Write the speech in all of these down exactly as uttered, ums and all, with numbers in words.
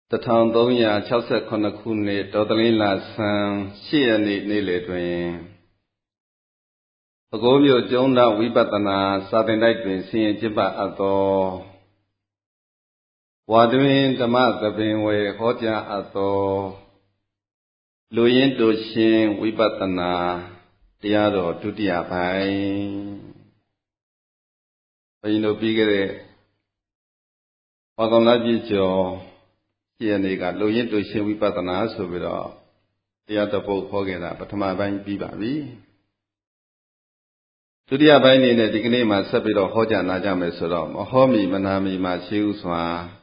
တစ်ထောင်သုံးရာ၆ဆယ့်ခုနှစ်ခုနှစ်ဒေါ်တလင်းလာဆန်းရှစ်ရက်နေ့နေ့လယ်တွင်ပဲခူးမြို့ကျုံးတော်ဝိပဿနာစာသင်တိုက်တွင်ဆင်ရင်ကျင့်ပအပ်သောဝါတွင်ဓမ္မသဘင်ဝေဟောကြားအပ်သောလူရင်းတူရှင်ဝိပဿနာတရားတော်ဒုတိယပိုင်းဘုန်းကြီးတို့ပြီးခဲ့တဲ့ဝါကောင်လပြည့်ကျော်ရှစ်ရက်နေ့ကလူရင်းတူရှင်ဝိပဿနာဆိုပြီးတော့တရားတစ်ပုဒ်ဟောခဲ့တာပထမပိုင်းပြီးပါပြီဒုတိယပိုင်းအနေနဲ့ဒီကနေ့မှဆက်ပြီးတော့ဟောကြားနာကြမယ်ဆိုတော့မဟောမီမနာမီမှာရှိဥစွာ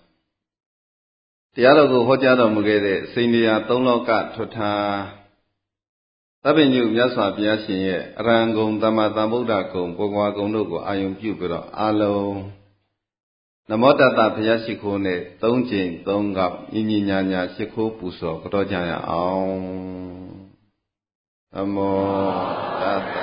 တရားတော်ကိုဟောကြားတော်မူခဲ့တဲ့စိန်တရားသုံးလောကထွဋ္ဌာသဗ္ဗညုမြတ်စွာဘုရားရှင်ရဲ့အရဟံဂုဏ်သမ္မာသမ္ဗုဒ္ဓဂုဏ်ပုဂ္ဂဝါဂုဏ်တို့ကိုအာယုံပြုပြီးတော့အာလုံးနမောတတ္တဘုရားရှိခိုးနဲ့သုံးကြိမ်သုံးခေါက်ညီညီညာညာရှိခိုးပူဇော်ကြောကြရအောင်နမောတတ္တ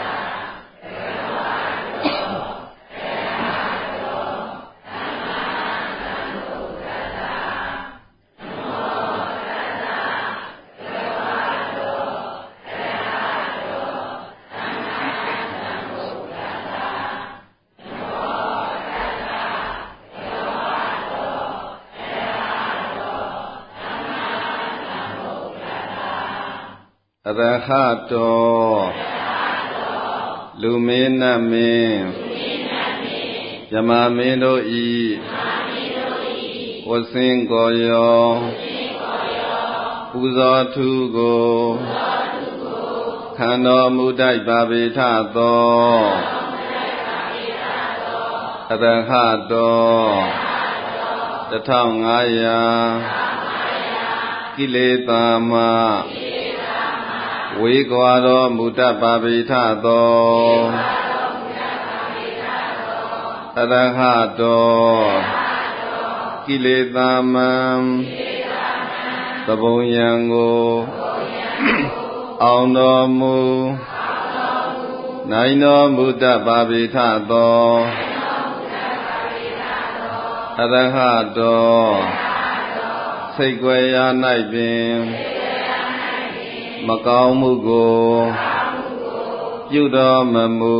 အရဟတောလူမင်းနတ်မင်းယမမင်းတို့ဤဝဆင်းကိုယောပူဇော်ထုကိုခံတော်မူတိုက်ပါပေထသောအရဟတောတစ်ထောင်ငါးရာကိလေသာမဝေကွာတော်မူတတ်ပါပေထသောအရဟတောကိလေသာမံသဘုံယံကိုအောင်တော်မူနိုင်တော်မူတတ်ပါပေထသောအရဟတောစိတ်ွယ်ရာ၌ပင်မကောင်းမှုကိုပြုတော်မမူ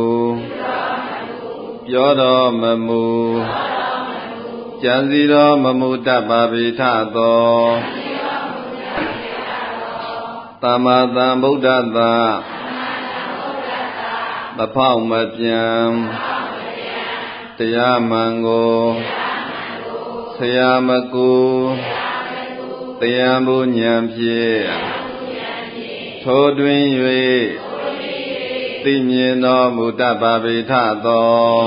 ပြောတော်မမူကြံစည်တော်မမူတတ်ပါပေထသောသမ္မာသမ္ဗုဒ္ဓသာမဖောက်မပြန်တရားမှန်ကိုဆရာမကူတရားမှုဉာဏ်ဖြင့်ထိုတွင်၍သိမြင်တော်မူတတ်ပါပေထသော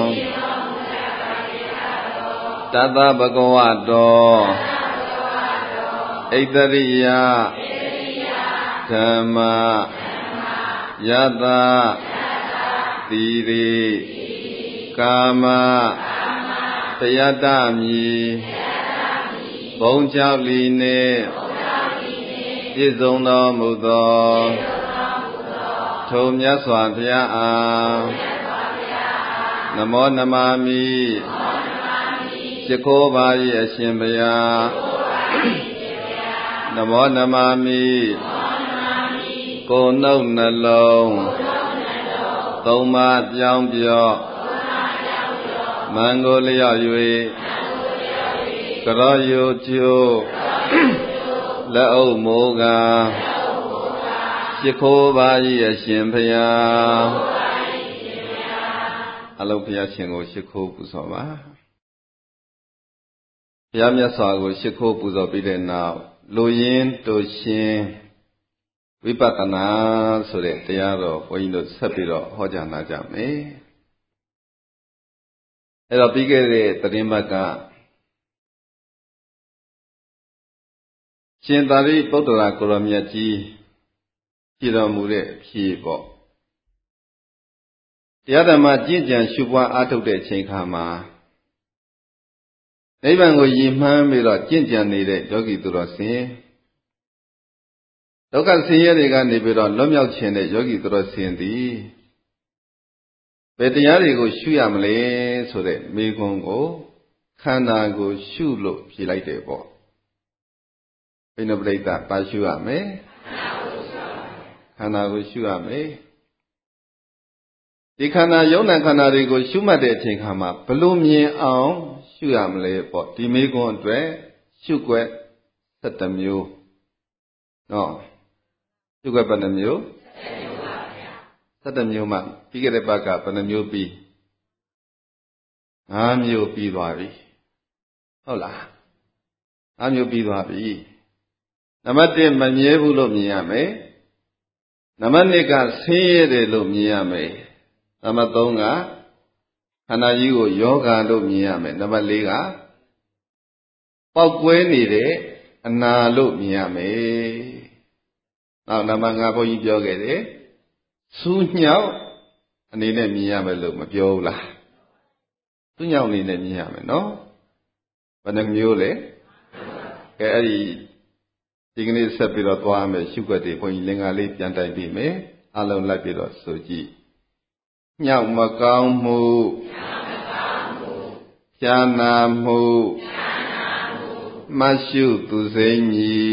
တတ္တဗကဝတောဣတရိယဓမ္မယတတိရိကာမပယတ္တမည်ဘုံကြောင့်လီနှင့်ပြည့်စုံတော်မူသောထိုမြတ်စွာဘုရားအားနမောနမမိရှိခိုးပါ၏အရှင်ဘုရားနမောနမမိကိုယ်နှုတ်နှလုံးသုံးပါးပြောင်းပြော့မံကိုလျော့၍ကရောယုကျိုးလက်အုပ်မိုးကရှိခိုးပါ၏အရှင်ဘုရားအလုံးဘုရားရှင်ကိုရှိခိုးပူဇော်ပါဘုရားမြတ်စွာကိုရှိခိုးပူဇော်ပြီးတဲ့နောက်လူရင်းတူရှင်ဝိပဿနာဆိုတဲ့တရားတော်ဘုန်းကြီးတို့ဆက်ပြီးတော့ဟောကြားနာကြမယ်အဲ့တော့ပြီးခဲ့တဲ့သတင်းပတ်ကရှင်သာရိပုတ္တရာကိုရောမြတ်ကြီးကြည်တော်မူတဲ့ဖြေပေါ့တရားဓမ္မကျင့်ကြံရှုပွားအားထုတ်တဲ့အချိန်ခါမှာနိဗ္ဗာန်ကိုရည်မှန်းပြီးတော့ကျင့်ကြံနေတဲ့ယောဂီသူတော်စင်ဒုက္ခဆင်းရဲတွေကနေပြီးတော့လွတ်မြောက်ခြင်းတဲ့ယောဂီသူတော်စင်သည်ဘယ်တရားတွေကိုရှုရမလဲဆိုတဲ့မေးခွန်းကိုခန္ဓာကိုရှုလို့ဖြေလိုက်တယ်ပေါ့ိနပရိသတ်ပါရှုရမယ်ခန္ဓာကိုရှုရမယ်ဒီခန္ဓာယုံနာခန္ဓာတွေကိုရှုမှတ်တဲ့အချိန်ခါမှာဘလို့မြင်အောင်ရှုရမလဲပေါ့ဒီမေကွန်းအတွက်ရှုွက်၁၁မျိုးနော်ရှုွက်ဘယ်နှမျိုး၁၁မျိုးမှပြီးခဲ့တဲ့ဘက်ကဘယ်နှမျိုးပြီး၅မျိုးပြီးသွားပြီဟုတ်လား၅မျိုးပြီးသွားပြီနံပါတ်၁မမြဲဘူးလို့မြင်ရမယ်နံပါတ်၂ကဆင်းရဲတယ်လို့မြင်ရမယ်နံပါတ်၃ကခန္ဓာကြီးကိုယောဂလို့မြင်ရမယ်နံပါတ်၄ကပေါက်ကွဲနေတဲ့အနာလို့မြင်ရမယ်နောက်နံပါတ်၅ဘုန်းကြီးပြောခဲ့တယ်စူးညောက်အနေနဲ့မြင်ရမယ်လို့မပြောဘူးလားစူးညောက်အနေနဲ့မြင်ရမယ်နော်ဘယ်နှမျိုးလဲကဲအဲ့ဒီဒီကနေ့ဆက်ပြီးတော့သွားမယ်ရှုွက်တွေဘုန်းကြီးလင်္ကာလေးပြန်တိုက်ပြီးမယ်အလုံးလိုက်ပြီးတော့ဆိုကြည့်ညောက်မကောင်းမှုဖြာနာမှုမရှုသူစိမ့်မီ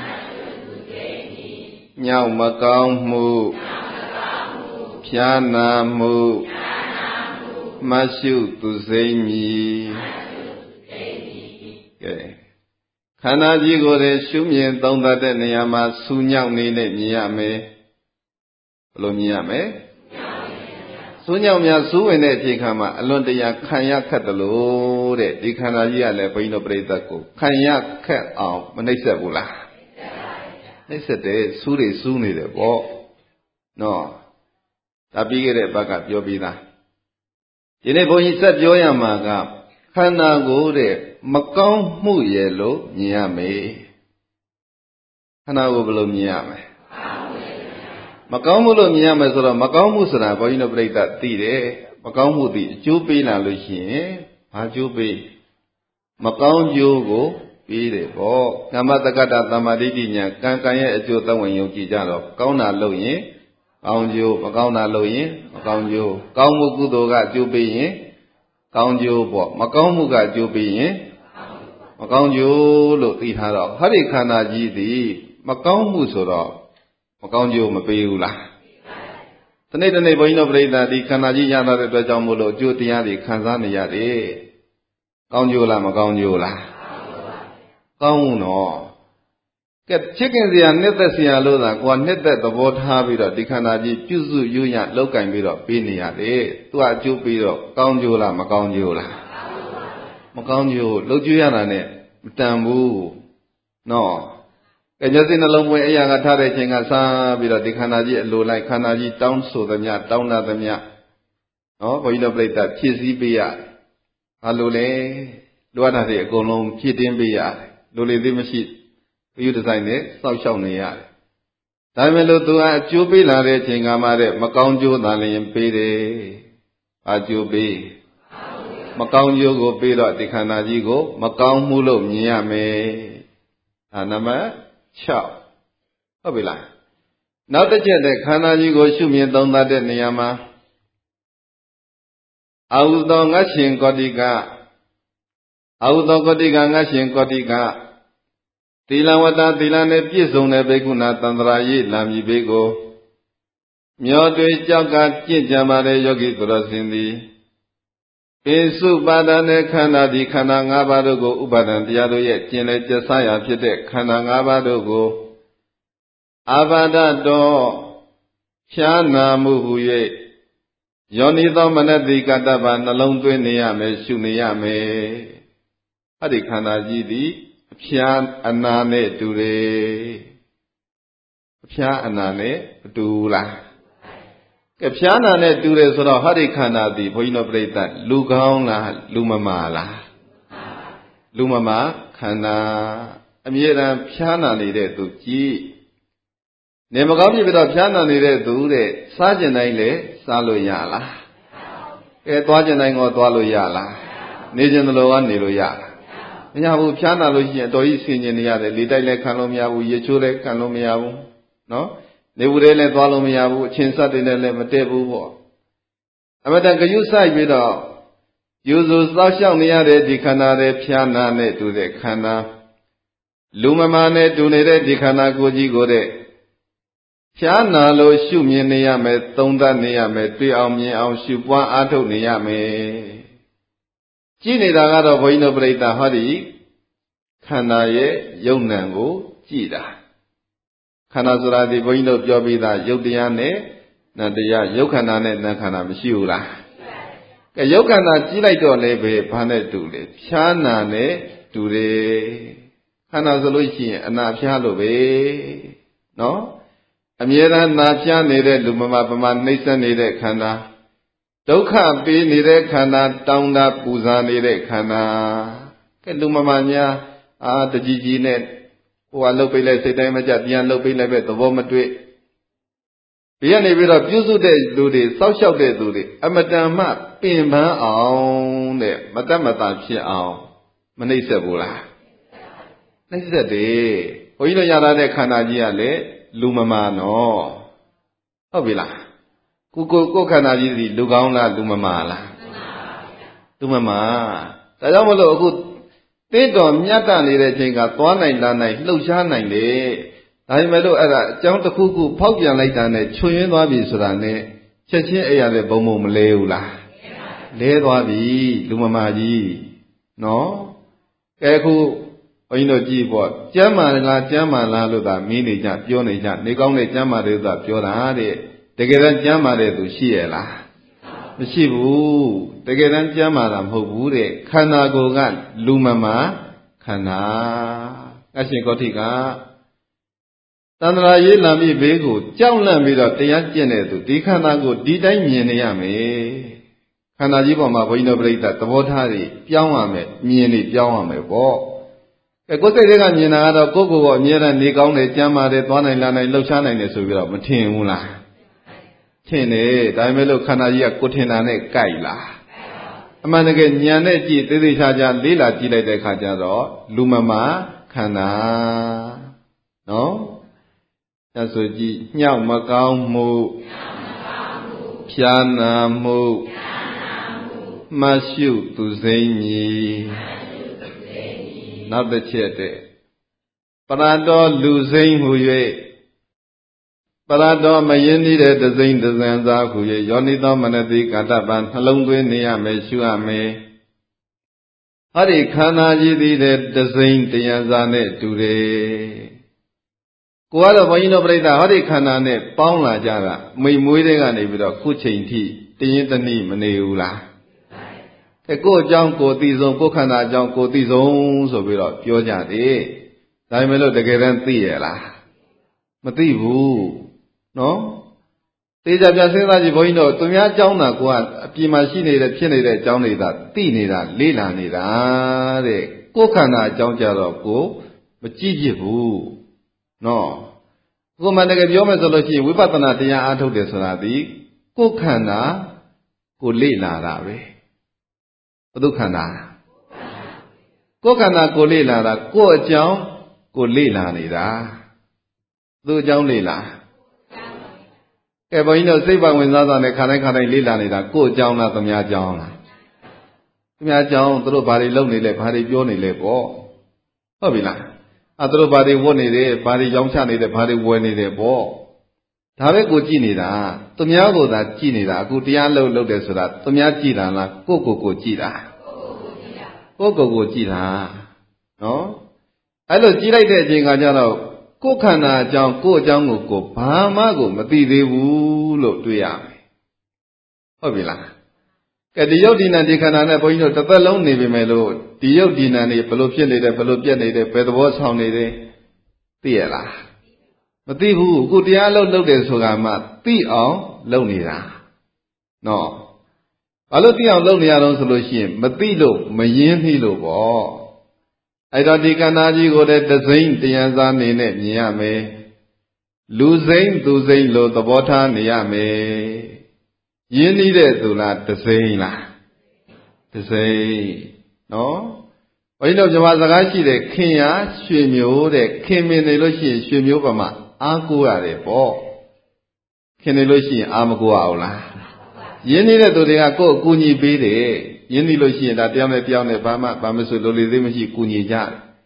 ညောက်မကောင်းမှုဖြာနာမှုမရှုသူစိမ့်မီကဲခန္ဓာကြီးကိုယ်ရဲ့ရှုမြင်သုံးသပ်တဲ့နေရာမှာစူးညောက်နေနဲ့မြင်ရမယ်ဘယ်လိုမြင်ရမလဲစူးညောက်များစူးဝင်တဲ့အချိန်ခါမှာအလွန်တရာခံရခက်တယ်လို့တဲ့ဒီခန္ဓာကြီးကလည်းဘုန်းကြီးတို့ပြိဿတ်ကိုခံရခက်အောင်မနှိမ့်ဆက်ဘူးလားနှိမ့်ဆက်တယ်စူးတွေစူးနေတယ်ပေါ့နော်ဒါပြီးခဲ့တဲ့ဘက်ကပြောပြီးသားဒီနေ့ဘုန်းကြီးဆက်ပြောရမှာကခန္ဓာကိုယ်တဲ့မကောင်းမှုရဲ့လို့မြင်ရမယ်ခန္ဓာကိုယ်ဘယ်လိုမြင်ရမလဲမကောင်းမှုလို့မြင်ရမယ်ဆိုတော့မကောင်းမှုဆိုတာဘုန်းကြီးတို့ပြိဿသိတယ်မကောင်းမှုသည်အကျိုးပေးလာလို့ရှိရင်ဘာကျိုးပေးမကောင်းကျိုးကိုပေးတယ်ပေါ့ကမ္မတက္ကတာသမ္မာဒိဋ္ဌိညာကံကံရဲ့အကျိုးသဝင်ယုံကြည်ကြတော့ကောင်းတာလုပ်ရင်ကောင်းကျိုးမကောင်းတာလုပ်ရင်မကောင်းကျိုးကောင်းမှုကုသိုလ်ကအကျိုးပေးရင်ကောင်းကျိုးပေါ့မကောင်းမှုကအကျိုးပေးရင်မကောင်းကျိုးလို့သိထားတော့ဟောဒီခန္ဓာကြီးသည်မကောင်းမှုဆိုတော့မကောင်းကျိုးမပေးဘူးလားတနေ့တနေ့ဘုန်းကြီးတို့ပြိဿာဒီခန္ဓာကြီးရတဲ့အတွက်ကြောင့်မို့လို့အကျိုးတရားတွေခံစားနေရတယ်ကောင်းကျိုးလားမကောင်းကျိုးလားကောင်းမှုနော်ကဲချစ်ခင်စရာနှစ်သက်စရာလို့သာကိုယ်နှစ်သက်သဘောထားပြီးတော့ဒီခန္ဓာကြီးပြုစုယူရလောက်ကင်ပြီးတော့ပေးနေရတယ်သူကအကျိုးပေးတော့ကောင်းကျိုးလားမကောင်းကျိုးလားမကောင်းကျိုးလှုပ်ကြွရတာနဲ့မတန်ဘူးနော်ကဲမျက်စိနှလုံးပွင့်အရာကထားတဲ့ချိန်ကစားပြီးတော့ဒီခန္ဓာကြီးအလိုလိုက်ခန္ဓာကြီးတောင်းဆိုသမျှတောင်းလာသမျှနော်ဘုန်းကြီးတို့ပြိဿဖြည့်ဆည်းပေးရဘာလို့လဲလိုအပ်တာတွေအကုန်လုံးဖြည့်တင်းပေးရတယ်လိုလေသေးမရှိပြုဒီဇိုင်းနဲ့စောက်ရှောက်နေရတယ်ဒါပေမဲ့လို့သူကအကျိုးပေးလာတဲ့အချိန်ကမှတဲ့မကောင်းကျိုးသာလျှင်ပေးတယ်အကျိုးပေးမကောင်းကျိုးကိုပေးတော့ဒီခန္ဓာကြီးကိုမကောင်းမှုလို့မြင်ရမယ်ဒါနံပါတ်၆ဟုတ်ပြီလားနောက်တစ်ချက်တဲ့ခန္ဓာကြီးကိုရှုမြင်သုံးသပ်တဲ့နေရာမှာအာဟုသောငတ်ရှင်ကောတိကအာဟုသောကောတိကငတ်ရှင်ကောတိကသီလဝတ္တသီလနဲ့ပြည့်စုံတဲ့ဘိက္ခုနာတန္တရာရေးလာမည်ဘေးကိုမျောတွေကြောက်ကကြင့်ကြံပါတဲ့ယောဂီသူတော်စင်သည်ပိစုပါဒနဲ့ခန္ဓာဒီခန္ဓာ၅ပါးတို့ကိုဥပါဒံတရားတို့ရဲ့ကျင်လည်ကျဆရာဖြစ်တဲ့ခန္ဓာ၅ပါးတို့ကိုအာဘာဒတော်ဖြာနာမှုဟူ၍ယောနိသောမနတိကတ္တဗနှလုံးသွင်းနေရမယ်ရှုနေရမယ်အဲ့ဒီခန္ဓာကြီးသည်အဖြာအနာနဲ့တူတယ်အဖြာအနာနဲ့မတူလားကဲဖြာနာနဲ့တူတယ်ဆိုတော့ဟာဒီခန္ဓာသည်ဘုန်းကြီးတို့ပြိဿလူကောင်းလားလူမမာလားလူမမာခန္ဓာအမြဲတမ်းဖြာနာနေတဲ့သူကြည့်နေမကောင်းပြီပြီးတော့ဖြာနာနေတဲ့သူတဲ့စားကျင်တိုင်းလေစားလို့ရလားကဲသွားကျင်တိုင်းကောသွားလို့ရလားနေကျင်သလိုကနေလို့ရလားမရဘူးဖြာနာလို့ရှိရင်အတော်ကြီးဆင်ကျင်နေရတယ်လေတိုက်လည်းခံလို့မရဘူးရေချိုးလည်းခံလို့မရဘူးနော်နေဘူးတွေလည်းသွားလို့မရဘူးအချင်းစက်တွေနဲ့လည်းမတည့်ဘူးပေါ့အမတန်ဂယုစိုက်ပြီးတော့ယူစုစောက်ရှောက်နေရတဲ့ဒီခန္ဓာတွေဖြာနာနဲ့တူတဲ့ခန္ဓာလူမမာနဲ့တူနေတဲ့ဒီခန္ဓာကိုယ်ကြီးကိုတဲ့ဖြားနာလို့ရှုမြင်နေရမယ်သုံးသပ်နေရမယ်တွေ့အောင်မြင်အောင်ရှုပွားအားထုတ်နေရမယ်ကြည့်နေတာကတော့ဘုန်းကြီးတို့ပြိဿဟောဒီခန္ဓာရဲ့ယုံ nant ကိုကြည့်တာခန္ဓာဆိုတာဒီဘုန်းကြီးတို့ပြောပြီးသားယုတ်တရားနဲ့နံတရားယုတ်ခန္ဓာနဲ့နံခန္ဓာမရှိဘူးလားကဲယုတ်ခန္ဓာကြည့်လိုက်တော့လေပဲဘာနဲ့တူလဲဖြားနာနဲ့တူတယ်ခန္ဓာဆိုလို့ရှိရင်အနာဖြားလို့ပဲနော်အမြဲတမ်းနာဖြားနေတဲ့လူမမပမာနှိမ့်ဆက်နေတဲ့ခန္ဓာဒုက္ခပေးနေတဲ့ခန္ဓာတောင်းတာပူဇာနေတဲ့ခန္ဓာကဲလူမမများအာတကြီးကြီးနဲ့ဟိုကလှုပ်ပိတ်လိုက်စိတ်တိုင်းမကြပြန်လှုပ်ပိတ်လိုက်ပဲသဘောမတွေ့ဘေးကနေပြီးတော့ပြုစုတဲ့လူတွေစောက်ရှောက်တဲ့လူတွေအမတန်မှပင်ပန်းအောင်တဲ့မတတ်မသာဖြစ်အောင်မနှိမ့်ဆက်ဘူးလားနှိမ့်ဆက်တယ်ဘုန်းကြီးတို့ရလာတဲ့ခန္ဓာကြီးကလည်းလူမမာနော်ဟုတ်ပြီလားကိုကိုကိုခန္ဓာကြီးစီလူကောင်းလားလူမမာလားလူမမာဒါကြောင့်မလို့အခုတိတော်မြတ်တနေတဲ့ချိန်ကသွားနိုင်လာနိုင်လှုပ်ရှားနိုင်လေဒါပေမဲ့လို့အဲ့ဒါအကြောင်းတစ်ခုခုဖောက်ပြန်လိုက်တာနဲ့ချွင်ရင်းသွားပြီဆိုတာနဲ့ချက်ချင်းအဲ့ရတဲ့ဘုံဘုံမလဲဘူးလားလဲသွားပြီလူမမာကြီးနော်ကဲအခုဘုန်းကြီးတို့ကြည့်ပေါ့ကျမ်းမာလားကျမ်းမာလားလို့သာမင်းနေကြပြောနေကြနေကောင်းတဲ့ကျမ်းမာတယ်သာပြောတာတဲ့တကယ်တမ်းကျမ်းမာတဲ့သူရှိရဲ့လားမရှိဘူးတကယ်တမ်းကျမ်းမာတာမဟုတ်ဘူးတဲ့ခန္ဓာကိုယ်ကလူမမာခန္ဓာအရှင်ကောဋ္ဌိကသန္တရာရေးလာမိဘေးကိုကြောက်လန့်ပြီးတော့တရားကျင့်တဲ့သူဒီခန္ဓာကိုဒီတိုင်းမြင်နေရမယ်ခန္ဓာကြီးပေါ်မှာဘုန်းကြီးတို့ပြိဿသဘောထားတွေပြောင်းရမယ်မြင်နေပြောင်းရမယ်ပေါ့အဲကိုယ်စိတ်တွေကမြင်တာကတော့ကိုယ့်ကိုယ်ကအမြဲတမ်းနေကောင်းတယ်ကြမ်းပါတယ်သွားနိုင်လာနိုင်လှုပ်ရှားနိုင်တယ်ဆိုပြီးတော့မထင်ဘူးလားထင်တယ်ဒါပေမဲ့လို့ခန္ဓာကြီးကကိုထင်တာနဲ့ကြိုက်လားအမှန်တကယ်ဉာဏ်နဲ့ကြည့်သေးသေးချာချာလေးလာကြည့်လိုက်တဲ့အခါကျတော့လူမမာခန္ဓာနော်အဲဆိုကြည့်ညှောက်မကောင်းမှုဖြာနာမှုမရှုသူစိမ့်မည်နောက်တစ်ချက်တဲ့ပရတော်လူစိမ့်ဟူ၍ပရတော်မယင်းနေတဲ့တစိမ့်တဇံသာဟူ၍ယောနိသောမနတိကာတပံနှလုံးသွင်းနေရမယ်ရှုရမယ်ဟောဒီခန္ဓာကြီးသည်တဲ့တစိမ့်တယံသာနဲ့တူတယ်ကိုကတော့ဘုန်းကြီးတို့ပြိဿဟောဒီခန္ဓာနဲ့ပေါင်းလာကြတာမိမွေးတဲ့ကနေပြီးတော့ခုချိန်ထိတရင်တနည်းမနေဘူးလားအဲကိုယ့်အကြောင်းကိုသိဆုံးကိုယ်ခန္ဓာအကြောင်းကိုသိဆုံးဆိုပြီးတော့ပြောကြတယ်ဒါပေမဲ့လို့တကယ်တမ်းသိရလားမသိဘူးနော်သေချာပြန်စဉ်းစားကြည့်ဘုန်းကြီးတို့သူများအကြောင်းသာကိုကအပြင်မှာရှိနေတဲ့ဖြစ်နေတဲ့အကြောင်းတွေသာသိနေတာလေးလာနေတာတဲ့ကိုယ်ခန္ဓာအကြောင်းကြတော့ကိုမကြည့်ဖြစ်ဘူးနော်ကိုယ်မှတကယ်ပြောမယ်ဆိုလို့ရှိရင်ဝိပဿနာတရားအားထုတ်တယ်ဆိုတာဒီကိုယ်ခန္ဓာကိုလေ့လာတာပဲဘု து ခန္ဓာကိုယ်ခန္ဓာကိုလေ့လာတာကိုယ်အကြောင်းကိုလေ့လာနေတာသူ့အကြောင်းလေ့လာကဲဘုန်းကြီးတို့စိတ်ပါဝင်စားစားနဲ့ခါတိုင်းခါတိုင်းလေ့လာနေတာကိုယ်အကြောင်းလားသူများအကြောင်းလားသူများအကြောင်းသူတို့ဘာတွေလုပ်နေလဲဘာတွေပြောနေလဲပေါ့ဟုတ်ပြီလားအဲသူတို့ဘာတွေဝတ်နေတယ်ဘာတွေရောင်းချနေတယ်ဘာတွေဝယ်နေတယ်ပေါ့ဒါပဲကိုကြည့်နေတာသူများကိုသာကြည့်နေတာအခုတရားလုပ်လုပ်တယ်ဆိုတာသူများကြည့်တာလားကိုယ့်ကိုယ်ကိုကြည့်တာကိုယ့်ကိုယ်ကိုကြည့်တာနော်အဲ့လိုကြည့်လိုက်တဲ့အချိန်ကကျတော့ကိုယ်ခန္ဓာအကြောင်းကိုယ့်အကြောင်းကိုကိုဘာမှကိုမသိသေးဘူးလို့တွေ့ရမယ်ဟုတ်ပြီလားကဲဒီယုတ်ဒီနံဒီခန္ဓာနဲ့ဘုန်းကြီးတို့တစ်သက်လုံးနေပြီမယ်လို့ဒီယုတ်ဒီနံတွေဘလို့ဖြစ်နေတယ်ဘလို့ပြက်နေတယ်ဘယ်သဘောဆောင်နေတယ်သိရလားမသိဘူးအခုတရားလုံးလုပ်တယ်ဆိုတာမှသိအောင်လုပ်နေတာနော်ဘာလို့သိအောင်လုပ်နေရတော့ဆိုလို့ရှိရင်မသိလို့မရင်းနှီးလို့ပေါ့အဲ့တော့ဒီခန္ဓာကြီးကိုလည်းတစိမ့်တယံစားနေနဲ့မြင်ရမယ်လူစိမ့်သူစိမ့်လို့သဘောထားနေရမယ်ရင်းနှီးတဲ့သူလားတစိမ့်လားတစိမ့်နော်ဘုန်းကြီးတို့ဇမစကားရှိတယ်ခင်ရရွှေမျိုးတဲ့ခင်မင်နေလို့ရှိရင်ရွှေမျိုးပါမှအားကိုးရတယ်ပေါ့ခင်နေလို့ရှိရင်အားမကိုးအောင်လားရင်းနှီးတဲ့သူတွေကကိုယ့်အကူအညီပေးတယ်ရင်းနှီးလို့ရှိရင်ဒါတယောက်နဲ့တယောက်နဲ့ဘာမှဘာမဆိုလိုလေသေးမရှိကူညီကြတယ်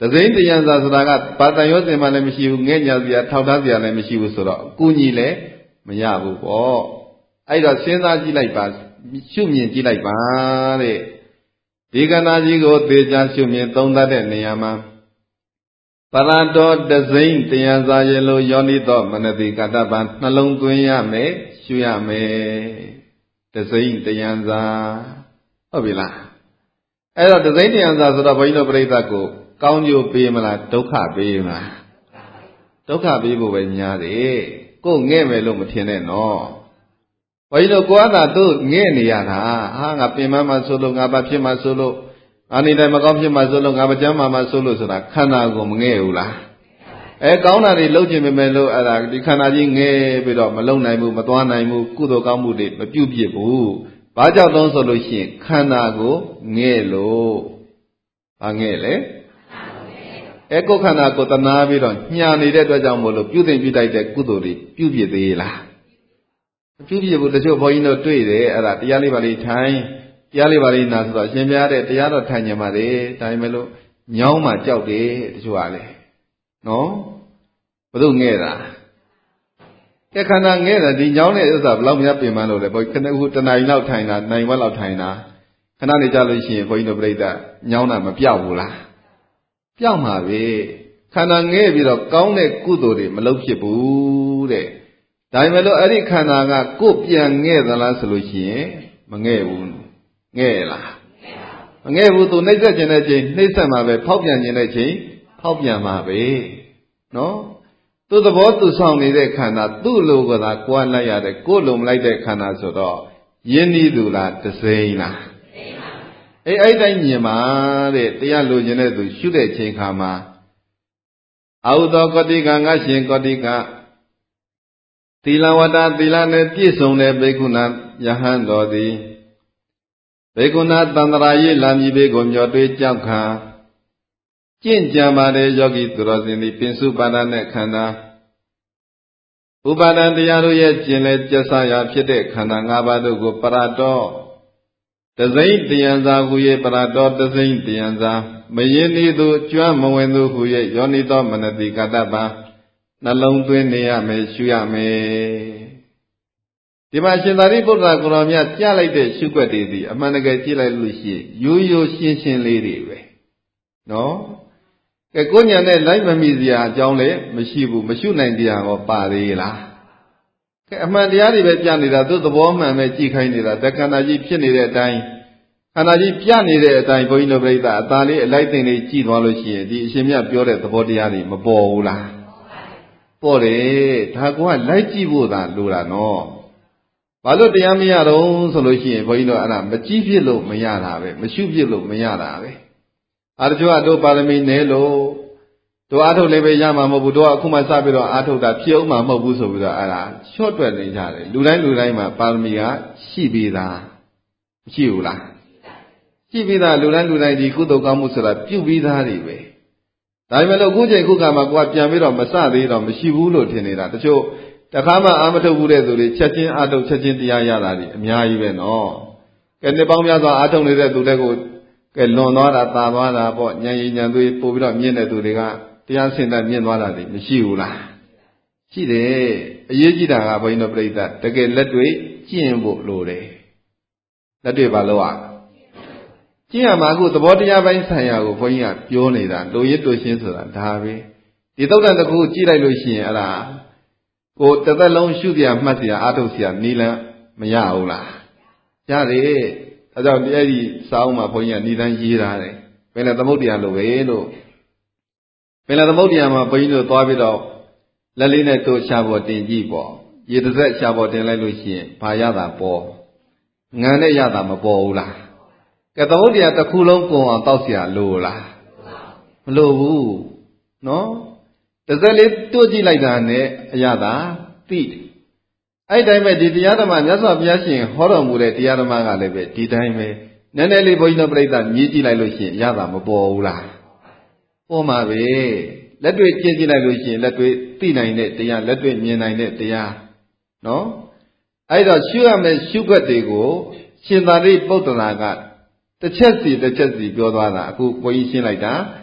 စိမ့်တရားစာဆိုတာကဘာတန်ရောစင်မှလည်းမရှိဘူးငဲ့ညာစရာထောက်ထားစရာလည်းမရှိဘူးဆိုတော့အကူညီလည်းမရဘူးပေါ့အဲ့တော့စဉ်းစားကြည့်လိုက်ပါရှုမြင်ကြည့်လိုက်ပါတဲ့ဒီကနာကြီးကိုသေချာရှုမြင်သုံးသပ်တဲ့နေရာမှာပရတောတစိမ့်တရားစာရေလိုယောနိသောမနတိကတ္တပံနှလုံးသွင်းရမယ်ရှုရမယ်တစိမ့်တရားစာဟုတ်ပြီလားအဲ့တော့တစိမ့်တရားစာဆိုတော့ဘုန်းကြီးတို့ပြိဿကိုကောင်းကျိုးပေးမလားဒုက္ခပေးမလားဒုက္ခပေးဖို့ပဲညားတယ်ကိုငဲ့မယ်လို့မထင်နဲ့နော်ဘုန်းကြီးတို့ကိုယ်ကသာသူ့ငဲ့နေရတာဟာငါပင်မမှာဆိုလို့ငါဘာဖြစ်မှာဆိုလို့ငါနေတိုင်းမကောင်းဖြစ်မှာဆိုလို့ငါမကြမ်းမှာမှာဆိုလို့ဆိုတာခန္ဓာကိုမငဲ့ဘူးလားအဲကောင်းတာတွေလုပ်ခြင်းပဲမဲ့လို့အဲ့ဒါဒီခန္ဓာကြီးငဲ့ပြီးတော့မလုံနိုင်ဘူးမသွားနိုင်ဘူးကုသိုလ်ကောင်းမှုတွေမပြုပြစ်ဘူးဘာကြောင့်တုံးဆိုလို့ရှိရင်ခန္ဓာကိုငဲ့လို့ဘာငဲ့လဲအဲကိုယ်ခန္ဓာကိုတနာပြီးတော့ညာနေတဲ့အတွက်ကြောင့်မို့လို့ပြုသိမ့်ပြုတိုက်တဲ့ကုသိုလ်တွေပြုပြစ်သေးလားမပြုပြစ်ဘူးတချို့ဘုန်းကြီးတို့တွေ့တယ်အဲ့ဒါတရားလေးပါလေးထိုင်တရားလေးပါလေးနာဆိုတော့ရှင်ပြတဲ့တရားတော်ထိုင်ကြပါလေဒါပေမဲ့လို့ညောင်းမှကြောက်တယ်တချို့ကလည်းနော်ဘယ်သူငဲ့တာကဲခန္ဓာငဲ့တာဒီညောင်းတဲ့ဥစ္စာဘယ်လောက်များပြင်ပန်းလို့လဲဘုန်းကြီးခဏခုတနားရီလောက်ထိုင်တာနိုင်ဝက်လောက်ထိုင်တာခဏနေကြလို့ရှိရင်ဘုန်းကြီးတို့ပြိဿညောင်းတာမပြောက်ဘူးလားပြောက်မှာပဲခန္ဓာငဲ့ပြီးတော့ကောင်းတဲ့ကုသိုလ်တွေမလုပ်ဖြစ်ဘူးတဲ့ဒါပေမဲ့လို့အဲ့ဒီခန္ဓာကကိုယ်ပြန်ငဲ့သလားဆိုလို့ရှိရင်မငဲ့ဘူးငဲ့လားမငဲ့ဘူးသူနှိမ့်ဆက်ခြင်းတဲ့ချိန်နှိမ့်ဆက်မှာပဲဖောက်ပြန်ခြင်းတဲ့ချိန်ဖောက်ပြန်မှာပဲနော်သူ့သဘောသူဆောင်နေတဲ့ခန္ဓာသူ့လိုကသာကိုယ်လိုက်ရတယ်ကိုယ်လိုမလိုက်တဲ့ခန္ဓာဆိုတော့ယဉ်ဤသူလားတစိမ့်လားအေးအဲ့တိုင်းမြင်ပါတဲ့တရားလိုချင်တဲ့သူရှုတဲ့ချိန်ခါမှာအာဟုသောကောတိကငါရှင်ကောတိကသီလဝတ္တသီလနဲ့ပြည့်စုံတဲ့ဘိက္ခုနာယဟန်တော်သည်ဘိက္ခုနာတန္တရာရေးလာမည်ဘေကိုမျောတွေးကြောက်ခါကျင့်ကြံပါတဲ့ယောဂီသူတော်စင်သည်ပင်စုပါဒနဲ့ခန္ဓာဥပါဒံတရားတို့ရဲ့ကျင်လဲကျဆရာဖြစ်တဲ့ခန္ဓာ၅ပါးတို့ကိုပရတောတစိမ့်တယံစာဟူ၍ပရတောတစိမ့်တယံစာမယင်းဤသို့ကျွမ်းမဝင်သူဟူ၍ယောနိသောမနတိကတ္တပံနှလုံးသွင်းနေရမယ်ရှုရမယ်ဒီမှာရှင်သာရိပုတ္တရာကိုရောမြတ်ကြားလိုက်တဲ့ရှုွက်တွေဒီအမှန်တကယ်ကြည့်လိုက်လို့ရှိရင်ရိုးရိုးရှင်းရှင်းလေးတွေပဲနော်ကဲကိုညာနဲ့လိုက်မမိစရာအကြောင်းလည်းမရှိဘူးမရှုနိုင်တရားရောပါသေးလားကဲအမှန်တရားတွေပဲပြနေတာသူ့သဘောမှန်ပဲကြည့်ခိုင်းနေတာတက္ကနာကြီးဖြစ်နေတဲ့အတိုင်းခန္ဓာကြီးပြနေတဲ့အတိုင်းဘုန်းကြီးတို့ပြိဿအသာလေးအလိုက်သိမ့်လေးကြည့်သွားလို့ရှိရင်ဒီအရှင်မြတ်ပြောတဲ့သဘောတရားတွေမပေါ်ဘူးလားပေါ်တယ်ဒါကလိုက်ကြည့်ဖို့သာလိုတာနော်ဘာလို့တရားမရတော့ဆိုလို့ရှိရင်ဘုန်းကြီးတို့အဲ့ဒါမကြည့်ဖြစ်လို့မရတာပဲမရှုဖြစ်လို့မရတာပဲအာတချို့ကတို့ပါရမီနဲလို့တို့အာထုတ်လည်းပဲရမှာမဟုတ်ဘူးတို့ကအခုမှစပြီးတော့အာထုတ်တာဖြစ်အောင်မှမဟုတ်ဘူးဆိုပြီးတော့အဲ့ဒါချော့တွက်နေကြတယ်လူတိုင်းလူတိုင်းမှာပါရမီကရှိပြီးသားမရှိဘူးလားရှိပြီးသားလူတိုင်းလူတိုင်းဒီကုသိုလ်ကောင်းမှုဆိုတာပြုပြီးသားတွေပဲဒါပေမဲ့လို့အခုချိန်ခုခါမှာကိုကပြန်ပြီးတော့မစသေးတော့မရှိဘူးလို့ထင်နေတာတချို့တခါမှအာမထုတ်ဘူးတဲ့သူတွေချက်ချင်းအာထုတ်ချက်ချင်းတရားရတာဒီအများကြီးပဲနော်ကဲနှစ်ပေါင်းများစွာအာထုတ်နေတဲ့သူတွေကိုကဲလွန်သွားတာတာသွားတာပေါ့ဉာဏ်ရည်ဉာဏ်သွေးပို့ပြီးတော့မြင့်တဲ့သူတွေကတရားစင်တတ်မြင့်သွားတာဒီမရှိဘူးလားရှိတယ်အရေးကြီးတာကဘုန်းကြီးတို့ပြိဿတကယ်လက်တွေ့ကျင့်ဖို့လိုတယ်လက်တွေ့ပါလို့อ่ะကျင့်ရမှာအခုသဘောတရားပိုင်းဆိုင်ရာကိုဘုန်းကြီးကပြောနေတာလိုရစ်တူရှင်းဆိုတာဒါပဲဒီသုတ်တန်တစ်ခုကြည့်လိုက်လို့ရှိရင်အဲ့ဒါကိုတစ်သက်လုံးရှုပြမှတ်စရာအာထုတ်စရာနီလန်းမရဘူးလားရတယ်အဲကြောင့်အဲ့ဒီစာအုပ်မှာဘုန်းကြီးကဏ္ဍရေးထားတယ်ပင်လယ်သမုဒ္ဒရာလိုပဲလို့ပင်လယ်သမုဒ္ဒရာမှာဘုန်းကြီးတို့သွားပြီးတော့လက်လေးနဲ့တို့ရှာပေါ်တင်ကြည့်ပေါ့ရေတစ်ဆက်ရှာပေါ်တင်လိုက်လို့ရှိရင်ဘာရတာပေါ်ငံနဲ့ရတာမပေါ်ဘူးလားကဲသမုဒ္ဒရာတစ်ခုလုံးကုန်အောင်တောက်เสียလို့လားမလို့ဘူးနော်တစ်စက်လေးတို့ကြည့်လိုက်တာနဲ့အရသာသိတယ်အဲ့တိုင်းပဲဒီတရားဓမ္မမြတ်စွာဘုရားရှင်ဟောတော်မူတဲ့တရားဓမ္မကလည်းပဲဒီတိုင်းပဲနည်းနည်းလေးဘုန်းကြီးတို့ပြိဿမြည်ကြည့်လိုက်လို့ရှိရင်ရတာမပေါ်ဘူးလားပေါ်မှာပဲလက်တွေ့ကျင့်ကြည့်လိုက်လို့ရှိရင်လက်တွေ့သိနိုင်တဲ့တရားလက်တွေ့မြင်နိုင်တဲ့တရားနော်အဲ့တော့ရှုရမယ့်ရှုွက်တွေကိုရှင်သာရိပုတ္တရာကတစ်ချက်စီတစ်ချက်စီပြောသွားတာအခုဘုန်းကြီးရှင်းလိုက်တာ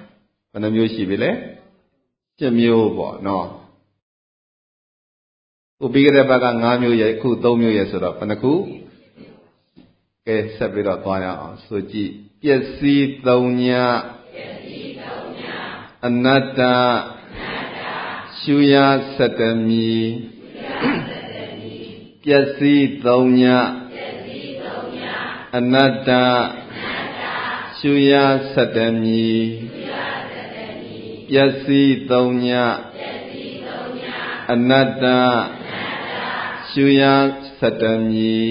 ဘယ်နှမျိုးရှိပြီလဲရှစ်မျိုးပေါ့နော်ဥပိကရဘကငါးမျိုးရဲ့အခုသုံးမျိုးရဲ့ဆိုတော့ဘယ်နှခုကဲဆက်ပြီးတော့သွားရအောင်ဆိုကြည့်ပျက်စီးသုံးညအနတ္တရှုရစတမီပျက်စီးသုံးညအနတ္တရှုရစတမီပျက်စီးသုံးညအနတ္တရှုရစတမီ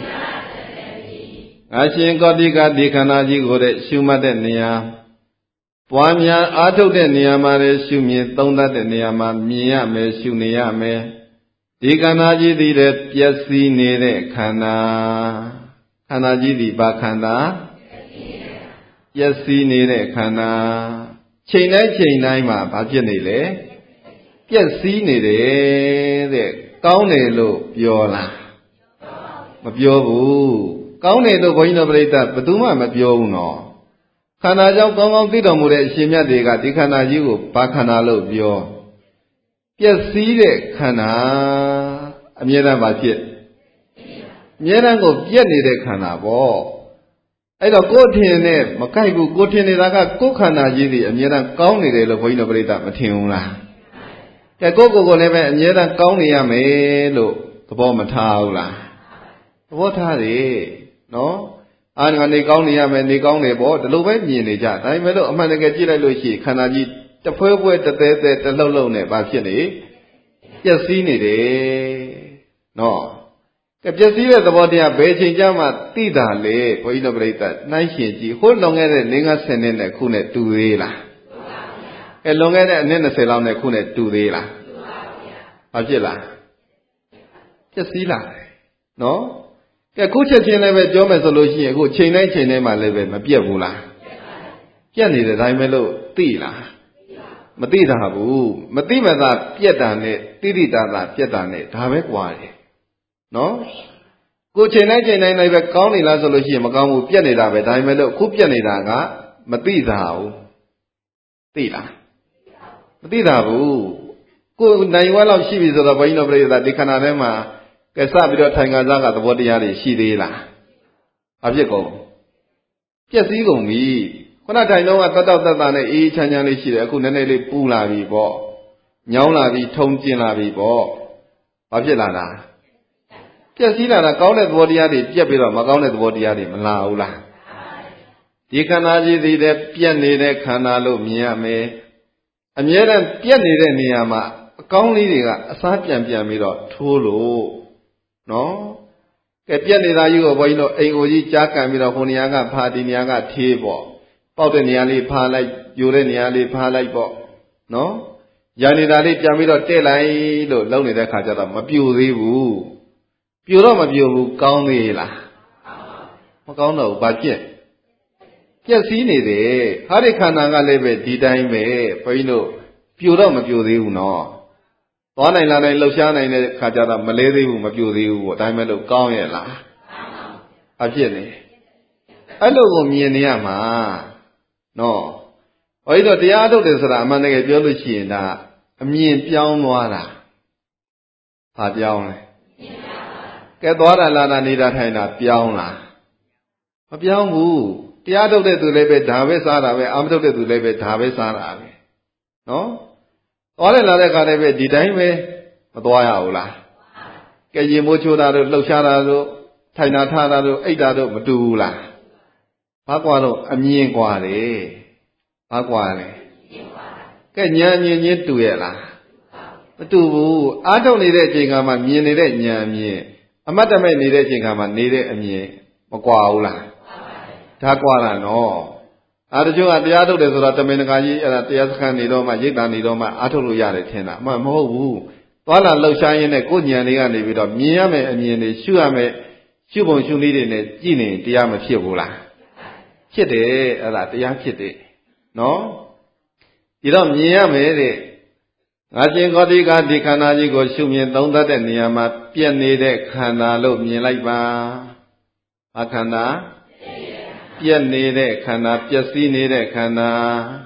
အရှင်ကောတိကဒီခန္ဓာကြီးကိုတဲ့ရှုမှတ်တဲ့နေရာပွားများအားထုတ်တဲ့နေရာမှာလည်းရှုမြင်သုံးသပ်တဲ့နေရာမှာမြင်ရမယ်ရှုနေရမယ်ဒီခန္ဓာကြီးသည်တဲ့ပျက်စီးနေတဲ့ခန္ဓာခန္ဓာကြီးသည်ဘာခန္ဓာပျက်စီးနေတဲ့ခန္ဓာချိန်တိုင်းချိန်တိုင်းမှာဘာဖြစ်နေလဲပျက်စီးနေတယ်တဲ့ကောင်းတယ်လို့ပြောလားမပြောဘူးကောင်းတယ်လို့ဘုန်းကြီးတို့ပြိဿဘယ်သူမှမပြောဘူးနော်ခန္ဓာကြောင့်ကောင်းကောင်းသိတော်မူတဲ့အရှင်မြတ်တွေကဒီခန္ဓာကြီးကိုဘာခန္ဓာလို့ပြောပျက်စီးတဲ့ခန္ဓာအမြဲတမ်းဘာဖြစ်အမြဲတမ်းကိုပြက်နေတဲ့ခန္ဓာပေါ့အဲ့တော့ကိုယ်ထင်နဲ့မကိုက်ဘူးကိုယ်ထင်နေတာကကိုယ်ခန္ဓာကြီးတွေအမြဲတမ်းကောင်းနေတယ်လို့ဘုန်းကြီးတို့ပြိဿမထင်ဘူးလားကဲကိုယ့်ကိုယ်ကိုလည်းပဲအမြဲတမ်းကောင်းနေရမယ်လို့သဘောမထားဘူးလားသဘောထားတယ်နော်အာနေကောင်းနေရမယ်နေကောင်းနေပေါ့ဒီလိုပဲမြင်နေကြဒါပေမဲ့လို့အမှန်တကယ်ကြည့်လိုက်လို့ရှိရင်ခန္ဓာကြီးတဖွဲဖွဲတသေးသေးတလှုပ်လှုပ်နဲ့ဘာဖြစ်နေပျက်စီးနေတယ်နော်ကဲပျက်စီးတဲ့သဘောတရားဘယ်ချိန်ကျမှသိတာလေဘုန်းကြီးတို့ပြိဿနှိုင်းရှင်ကြည့်ဟိုလွန်ခဲ့တဲ့၄-၅၀နှစ်နဲ့ခုနဲ့တူသေးလားအဲလွန်ခဲ့တဲ့အနှစ်၂၀လောက်နဲ့ခုနဲ့တူသေးလားဘာဖြစ်လားပျက်စီးလာတယ်နော်ကဲခုချက်ချင်းလည်းပဲပြောမယ်ဆိုလို့ရှိရင်အခုချိန်တိုင်းချိန်တိုင်းမှလည်းပဲမပြတ်ဘူးလားပြတ်နေတဲ့အတိုင်းပဲလို့သိလားမသိတာဘူးမသိမှသာပြတ်တာနဲ့တိတိတာတာပြတ်တာနဲ့ဒါပဲကွာတယ်နော်ကိုချိန်တိုင်းချိန်တိုင်းလည်းပဲကောင်းနေလားဆိုလို့ရှိရင်မကောင်းဘူးပြတ်နေတာပဲဒါပေမဲ့လို့ခုပြတ်နေတာကမသိတာဘူးသိလားမသိတာဘူးကိုနိုင်ဝက်လောက်ရှိပြီဆိုတော့ဘုန်းကြီးတို့ပြိဿဒီခန္ဓာထဲမှာကဲစပြီးတော့ထိုင်ခါစားကသဘောတရားတွေရှိသေးလားအဖြစ်ကုန်ပျက်စီးကုန်ပြီခုနထိုင်တော့ကတတ်တော့တတ်တာနဲ့အေးချမ်းချမ်းလေးရှိတယ်အခုနည်းနည်းလေးပူလာပြီပေါ့ညောင်းလာပြီထုံကျင်လာပြီပေါ့ဘာဖြစ်လာတာပျက်စီးလာတာကောင်းတဲ့သဘောတရားတွေပြက်ပြီးတော့မကောင်းတဲ့သဘောတရားတွေမလာဘူးလားဒီခန္ဓာကြီးသည်တဲ့ပြက်နေတဲ့ခန္ဓာလို့မြင်ရမယ်အမြဲတမ်းပြက်နေတဲ့နေရာမှာအကောင်းလေးတွေကအစားပြန်ပြန်ပြီးတော့ထိုးလို့နော်ကဲပြက်နေတာကြီးကိုဘုန်းကြီးတို့အိမ်ကိုကြီးကြားကန်ပြီးတော့ဟိုနေရာကဖာဒီနေရာကထေးပေါ့ပေါက်တဲ့နေရာလေးဖာလိုက်ယူတဲ့နေရာလေးဖာလိုက်ပေါ့နော်ရန်နေတာလေးပြန်ပြီးတော့တဲ့လိုက်လို့လုံနေတဲ့ခါကျတော့မပြိုသေးဘူးပြိုတော့မပြိုဘူးကောင်းသေးလားမကောင်းတော့ဘူးဘာဖြစ်ပျက်စီးနေတယ်ဟာဒီခန္ဓာကလည်းပဲဒီတိုင်းပဲဘုန်းကြီးတို့ပြိုတော့မပြိုသေးဘူးနော်သွားနိုင်လာနိုင်လှုပ်ရှားနိုင်တဲ့ခါကျတော့မလဲသေးဘူးမပြိုသေးဘူးပေါ့ဒါမှမဟုတ်ကောင်းရဲ့လားအဖြစ်နေအဲ့လိုကိုမြင်နေရမှာနော်ဘုန်းကြီးတို့တရားထုတ်တယ်ဆိုတာအမှန်တကယ်ပြောလို့ရှိရင်ဒါအမြင်ပြောင်းသွားတာဘာပြောင်းလဲကဲသွားတာလာတာနေတာထိုင်တာပြောင်းလားမပြောင်းဘူးတရားထုတ်တဲ့သူလည်းပဲဒါပဲစားတာပဲအာမထုတ်တဲ့သူလည်းပဲဒါပဲစားတာပဲနော်သွားတယ်လာတဲ့ခါလည်းပဲဒီတိုင်းပဲမသွားရဘူးလားကဲရင်မိုးချိုးတာတို့လှုပ်ရှားတာတို့ထိုင်တာထားတာတို့အိတ်တာတို့မတူဘူးလားဘာကွာတော့အမြင်ကွာတယ်ဘာကွာလဲကဲဉာဏ်မြင်ချင်းတူရဲ့လားမတူဘူးအားထုတ်နေတဲ့အချိန်ကမှမြင်နေတဲ့ဉာဏ်အမြင်အမတ်တမဲ့နေတဲ့အချိန်ကမှနေတဲ့အမြင်မကွာဘူးလားဒါကွာလားနော်အားတချို့ကတရားထုတ်တယ်ဆိုတော့တမင်တကာကြီးအဲ့ဒါတရားစခန်းနေတော့မှရိတ်တာနေတော့မှအားထုတ်လို့ရတယ်ထင်တာအမှန်မဟုတ်ဘူးသွားလာလှုပ်ရှားရင်းနဲ့ကိုယ်ဉာဏ်လေးကနေပြီးတော့မြင်ရမယ်အမြင်တွေရှုရမယ်ရှုပုံရှုနည်းတွေနဲ့ကြည့်နေတရားမဖြစ်ဘူးလားဖြစ်တယ်အဲ့ဒါတရားဖြစ်တယ်နော်ဒီတော့မြင်ရမယ်တဲ့ငါရှင်ကောတိကဒီခန္ဓာကြီးကိုရှုမြင်သုံးသပ်တဲ့နေရာမှာပြည့်နေတဲ့ခန္ဓာလို့မြင်လိုက်ပါဘာခန္ဓာပြည့်နေတဲ့ခန္ဓာပျက်စီးနေတဲ့ခန္ဓာ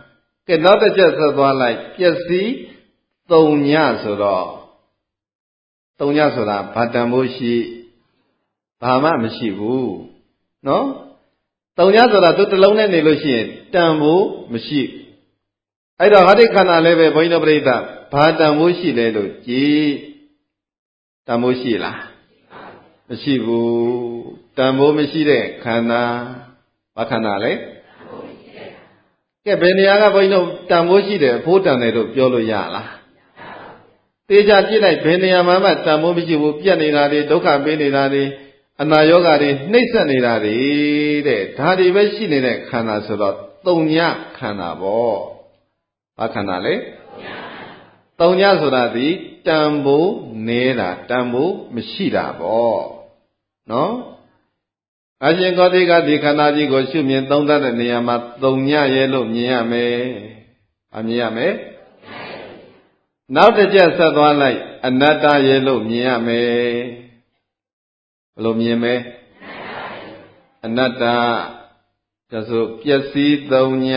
ကဲနောက်တစ်ချက်ဆက်သွားလိုက်ပျက်စီးသုံးညဆိုတော့သုံးညဆိုတာဘာတန်ဖို့ရှိဘာမှမရှိဘူးနော်သုံးညဆိုတာသူတစ်လုံးနဲ့နေလို့ရှိရင်တန်ဖို့မရှိအဲ့တော့ဟာဒီခန္ဓာလည်းပဲဘုန်းကြီးတို့ပြိဿဘာတန်ဖို့ရှိလဲလို့ကြည်တန်ဖို့ရှိလားမရှိဘူးတန်ဖို့မရှိတဲ့ခန္ဓာဘာခန္ဓာလဲကဲဘယ်နေရာကဘုန်းကြီးတို့တန်ဖို့ရှိတယ်အဖို့တန်တယ်လို့ပြောလို့ရလားတေချာကြည့်လိုက်ဘယ်နေရာမှာမှတန်ဖို့မရှိဘူးပြက်နေတာတွေဒုက္ခပေးနေတာတွေအနာရောဂါတွေနှိမ့်ဆက်နေတာတွေတဲ့ဒါတွေပဲရှိနေတဲ့ခန္ဓာဆိုတော့သုံးညခန္ဓာပေါ့ဘာခန္ဓာလဲသုံးညဆိုတာဒီတန်ဖို့နေတာတန်ဖို့မရှိတာပေါ့နော်အရှင်ကောတိကဒီခန္ဓာကြီးကိုရှုမြင်သုံးသပ်တဲ့နေရာမှာသုံးညရဲ့လို့မြင်ရမယ်အမြင်ရမယ်နောက်တစ်ချက်ဆက်သွားလိုက်အနတ္တရဲ့လို့မြင်ရမယ်ဘယ်လိုမြင်မဲအနတ္တဒါဆိုပျက်စီးသုံးည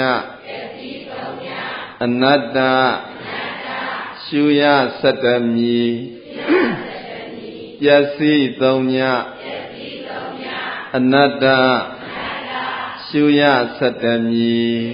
အနတ္တရှုရစတ္တမီပျက်စီးသုံးညအနတ္တရှုရစတ္တမီ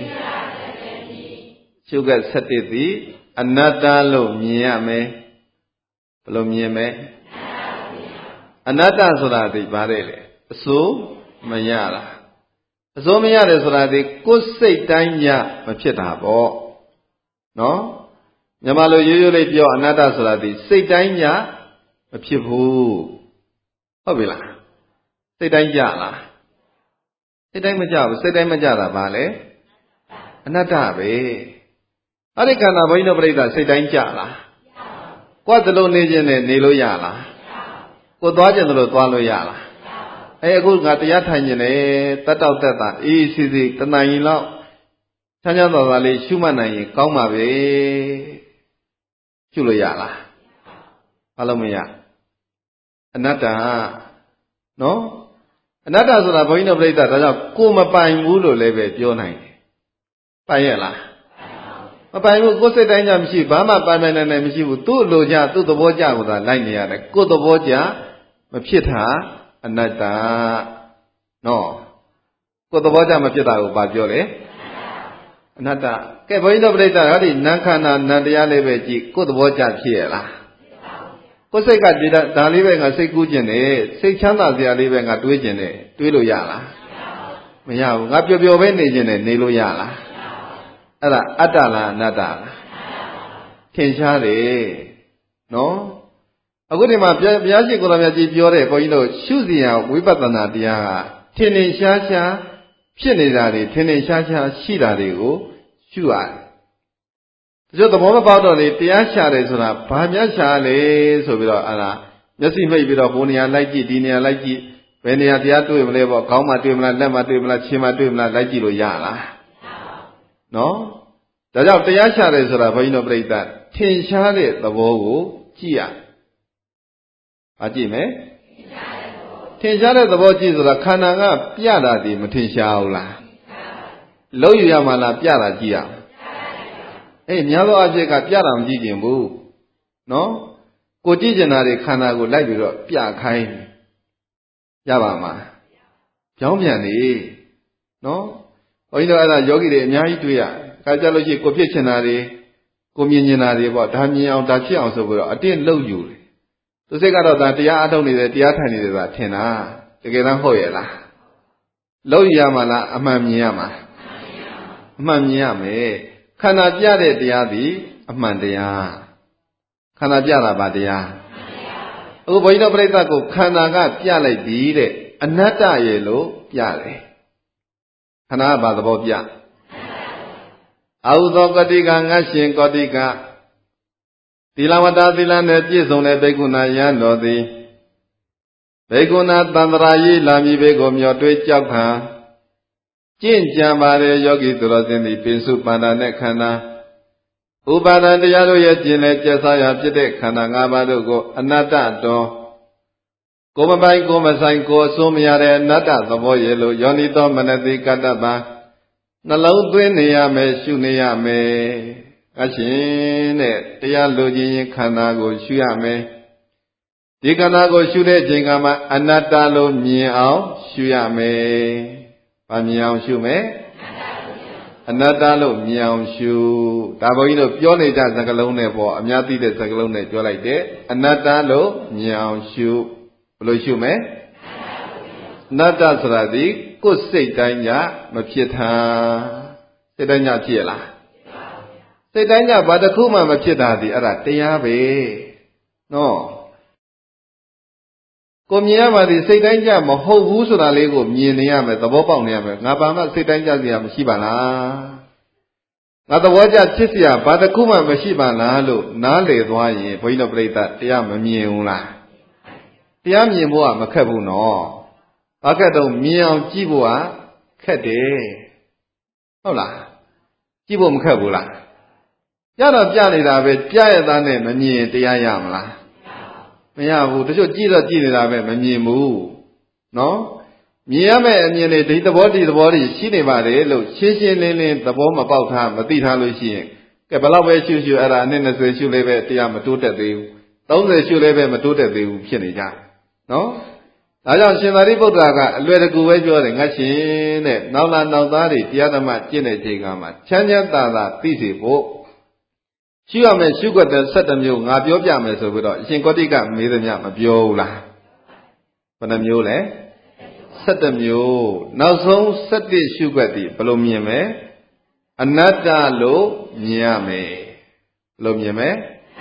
ရှုကစတ္တတိအနတ္တလို့မြင်ရမယ်ဘယ်လိုမြင်မဲအနတ္တဆိုတာဒီဘာလဲလေအစိုးမရတာအစိုးမရတယ်ဆိုတာဒီကိုယ်စိတ်တိုင်းညမဖြစ်တာပေါ့နော်မြန်မာလိုရိုးရိုးလေးပြောအနတ္တဆိုတာဒီစိတ်တိုင်းညမဖြစ်ဘူးဟုတ်ပြီလားစိတ်တိုင်းကြလားစိတ်တိုင်းမကြဘူးစိတ်တိုင်းမကြတာဘာလဲအနတ္တပဲအဲ့ဒီခန္ဓာဘုန်းကြီးတို့ပြိဿစိတ်တိုင်းကြလားကိုယ်သလိုနေခြင်းနဲ့နေလို့ရလားကိုယ်သွားခြင်းသလိုသွားလို့ရလားအဲအခုငါတရားထိုင်ခြင်းနဲ့တတ်တော့တက်တာအေးစီစီတဏှာရင်လောက်ချမ်းချမ်းသာသာလေးရှုမှတ်နိုင်ရင်ကောင်းပါပဲရှုလို့ရလားဘာလို့မရအနတ္တနော်အနတ္တဆိုတာဘုန်းကြီးတို့ပြိဿဒါကြောင့်ကိုမပိုင်ဘူးလို့လည်းပဲပြောနိုင်တယ်ပိုင်ရလားမပိုင်ဘူးကိုယ်စိတ်တိုင်းကြမရှိဘာမှပိုင်ပိုင်နိုင်နိုင်မရှိဘူးသူ့လိုကြသူ့သဘောကြကိုသာလိုက်နေရတယ်ကိုယ်သဘောကြမဖြစ်တာအနတ္တနော်ကိုယ်သဘောကြမဖြစ်တာကိုဘာပြောလဲအနတ္တကဲဘုန်းကြီးတို့ပြိဿဟောဒီနံခန္ဓာနံတရားလေးပဲကြည့်ကိုယ်သဘောကြဖြစ်ရလားကိုယ်စိတ်ကဒီဒါလေးပဲငါစိတ်ကူးကျင်တယ်စိတ်ချမ်းသာစရာလေးပဲငါတွေးကျင်တယ်တွေးလို့ရလားမရဘူးငါပျော်ပျော်ပဲနေကျင်တယ်နေလို့ရလားအဲ့ဒါအတ္တလားအနတ္တလားထင်ရှားတယ်နော်အခုဒီမှာဘုရားရှိခိုးတော်မြတ်ကြီးပြောတဲ့ဘုန်းကြီးတို့ရှုစီရဝိပဿနာတရားကထင်ထင်ရှားရှားဖြစ်နေတာတွေထင်ထင်ရှားရှားရှိတာတွေကိုရှုရတယ်ဒီလိုသဘောမပေါက်တော့လေတရားရှာတယ်ဆိုတာဘာများရှာလဲဆိုပြီးတော့အဲ့ဒါမျက်စိမှိတ်ပြီးတော့ဟိုနေရာလိုက်ကြည့်ဒီနေရာလိုက်ကြည့်ဘယ်နေရာတရားတွေ့မလဲပေါ့ခေါင်းမှာတွေ့မလားလက်မှာတွေ့မလားခြေမှာတွေ့မလားလိုက်ကြည့်လို့ရလားနော်ဒါကြောင့်တရားရှာတယ်ဆိုတာဘုန်းကြီးတို့ပြိဿထင်ရှားတဲ့သဘောကိုကြည့်ရဘာကြည့်မယ်ထင်ရှားတဲ့သဘောကြည့်ဆိုတာခန္ဓာကပြတာဒီမထင်ရှားဘူးလားလုံးယူရမှလားပြတာကြည့်ရအေးများသောအဖြစ်ကပြတာမကြည့်ကျင်ဘူးနော်ကိုကြည့်ကျင်တာတွေခန္ဓာကိုလိုက်ပြီးတော့ပြခိုင်းရပါမှာကြောင်းပြန်နေနော်ဘုန်းကြီးတို့အဲ့ဒါယောဂီတွေအများကြီးတွေ့ရခါကြလို့ရှိရင်ကိုဖြစ်ချင်တာတွေကိုမြင်ကျင်တာတွေပေါ့ဒါမြင်အောင်ဒါဖြစ်အောင်ဆိုပြီးတော့အတင်းလှုပ်ယူတယ်သူစိတ်ကတော့ဒါတရားအထုတ်နေတယ်တရားထိုင်နေတယ်ဆိုတာထင်တာတကယ်တမ်းဟုတ်ရဲ့လားလှုပ်ယူရမှာလားအမှန်မြင်ရမှာအမှန်မြင်ရမယ်ခန္ဓာပြတဲ့တရားသည်အမှန်တရားခန္ဓာပြတာဘာတရားအခုဘုန်းကြီးတို့ပြိဿကိုခန္ဓာကပြလိုက်ပြီတဲ့အနတ္တရဲ့လို့ပြတယ်ခန္ဓာကဘာသဘောပြအာဟုသောကတိကငါရှင်ကောတိကသီလဝတ္တသီလနဲ့ပြည့်စုံတဲ့ဘိက္ခုနာယံတော်သည်ဘိက္ခုနာသန္တရာယီလာမည်ဘေကိုမျောတွေးကြောက်ခံကျင့်ကြံပါတဲ့ယောဂီသူတော်စင်သည်ပိစုပန္ဒနဲ့ခန္ဓာဥပါဒံတရားတို့ရဲ့ကျင်လေကျက်စားရာဖြစ်တဲ့ခန္ဓာ၅ပါးတို့ကိုအနတ္တတော်ကိုမပိုင်ကိုမဆိုင်ကိုအစိုးမရတဲ့အနတ္တသဘောရဲ့လို့ယောနိသောမနတိကတ္တပံနှလုံးသွင်းနေရမယ်ရှုနေရမယ်အရှင်တဲ့တရားလိုချင်ရင်ခန္ဓာကိုရှုရမယ်ဒီခန္ဓာကိုရှုတဲ့အချိန်ကမှအနတ္တလို့မြင်အောင်ရှုရမယ်။ဘာမြင်အောင်ရှုမယ်။အနတ္တလို့မြင်အောင်ရှုဒါဘုန်းကြီးတို့ပြောနေကြစကားလုံးနဲ့ပေါ့အများသိတဲ့စကားလုံးနဲ့ပြောလိုက်တယ်အနတ္တလို့မြင်အောင်ရှုဘယ်လိုရှုမလဲအနတ္တဆိုတာဒီကိုယ်စိတ်တိုင်းညမဖြစ်တာစိတ်တိုင်းညဖြစ်ရလားစိတ်တိုင်းညဘာတစ်ခုမှမဖြစ်တာဒီအဲ့ဒါတရားပဲနော်ကိုမြင်ရမှာဒီစိတ်တိုင်းကြမဟုတ်ဘူးဆိုတာလေးကိုမြင်နေရမယ်သဘောပေါက်နေရမယ်ငါဘာမှစိတ်တိုင်းကြစရာမရှိပါလားငါသဘောကျဖြစ်စရာဘာတစ်ခုမှမရှိပါလားလို့နားလေသွားရင်ဘုန်းကြီးတို့ပြိဿတရားမမြင်ဘူးလားတရားမြင်ဖို့ကမခက်ဘူးနော်ဘာခက်တော့မြင်အောင်ကြည့်ဖို့ကခက်တယ်ဟုတ်လားကြည့်ဖို့မခက်ဘူးလားပြတော့ပြနေတာပဲပြရသားနဲ့မမြင်တရားရမလားမရဘူးတချို့ကြည့်တော့ကြည့်နေတာပဲမမြင်ဘူးနော်မြင်ရမယ့်အမြင်တွေဒီသဘောဒီသဘောတွေရှိနေပါတယ်လို့ရှင်းရှင်းလင်းလင်းသဘောမပေါက်ထားမသိထားလို့ရှိရင်ကဲဘယ်တော့ပဲရှုရှုအဲ့ဒါအနှစ်နှစ်ဆယ်ရှုလေးပဲတရားမတိုးတက်သေးဘူးသုံးဆယ်ရှုလေးပဲမတိုးတက်သေးဘူးဖြစ်နေကြနော်ဒါကြောင့်ရှင်သာရိပုတ္တရာကအလွယ်တကူပဲပြောတယ်ငါရှင်တဲ့နောက်လာနောက်သားတွေတရားဓမ္မကျင့်တဲ့ချိန်ကမှချမ်းချမ်းသာသာသိစေဖို့ရှုရမယ်ရှုွက်တဲ့ဆက်တစ်မျိုးငါပြောပြမယ်ဆိုပြီးတော့အရှင်ကောတိကမေးသမျှမပြောဘူးလားဘယ်နှမျိုးလဲဆက်တစ်မျိုးနောက်ဆုံးဆက်တစ်ရှုွက်သည်ဘယ်လိုမြင်မလဲအနတ္တလို့မြင်ရမယ်ဘယ်လိုမြင်မလဲ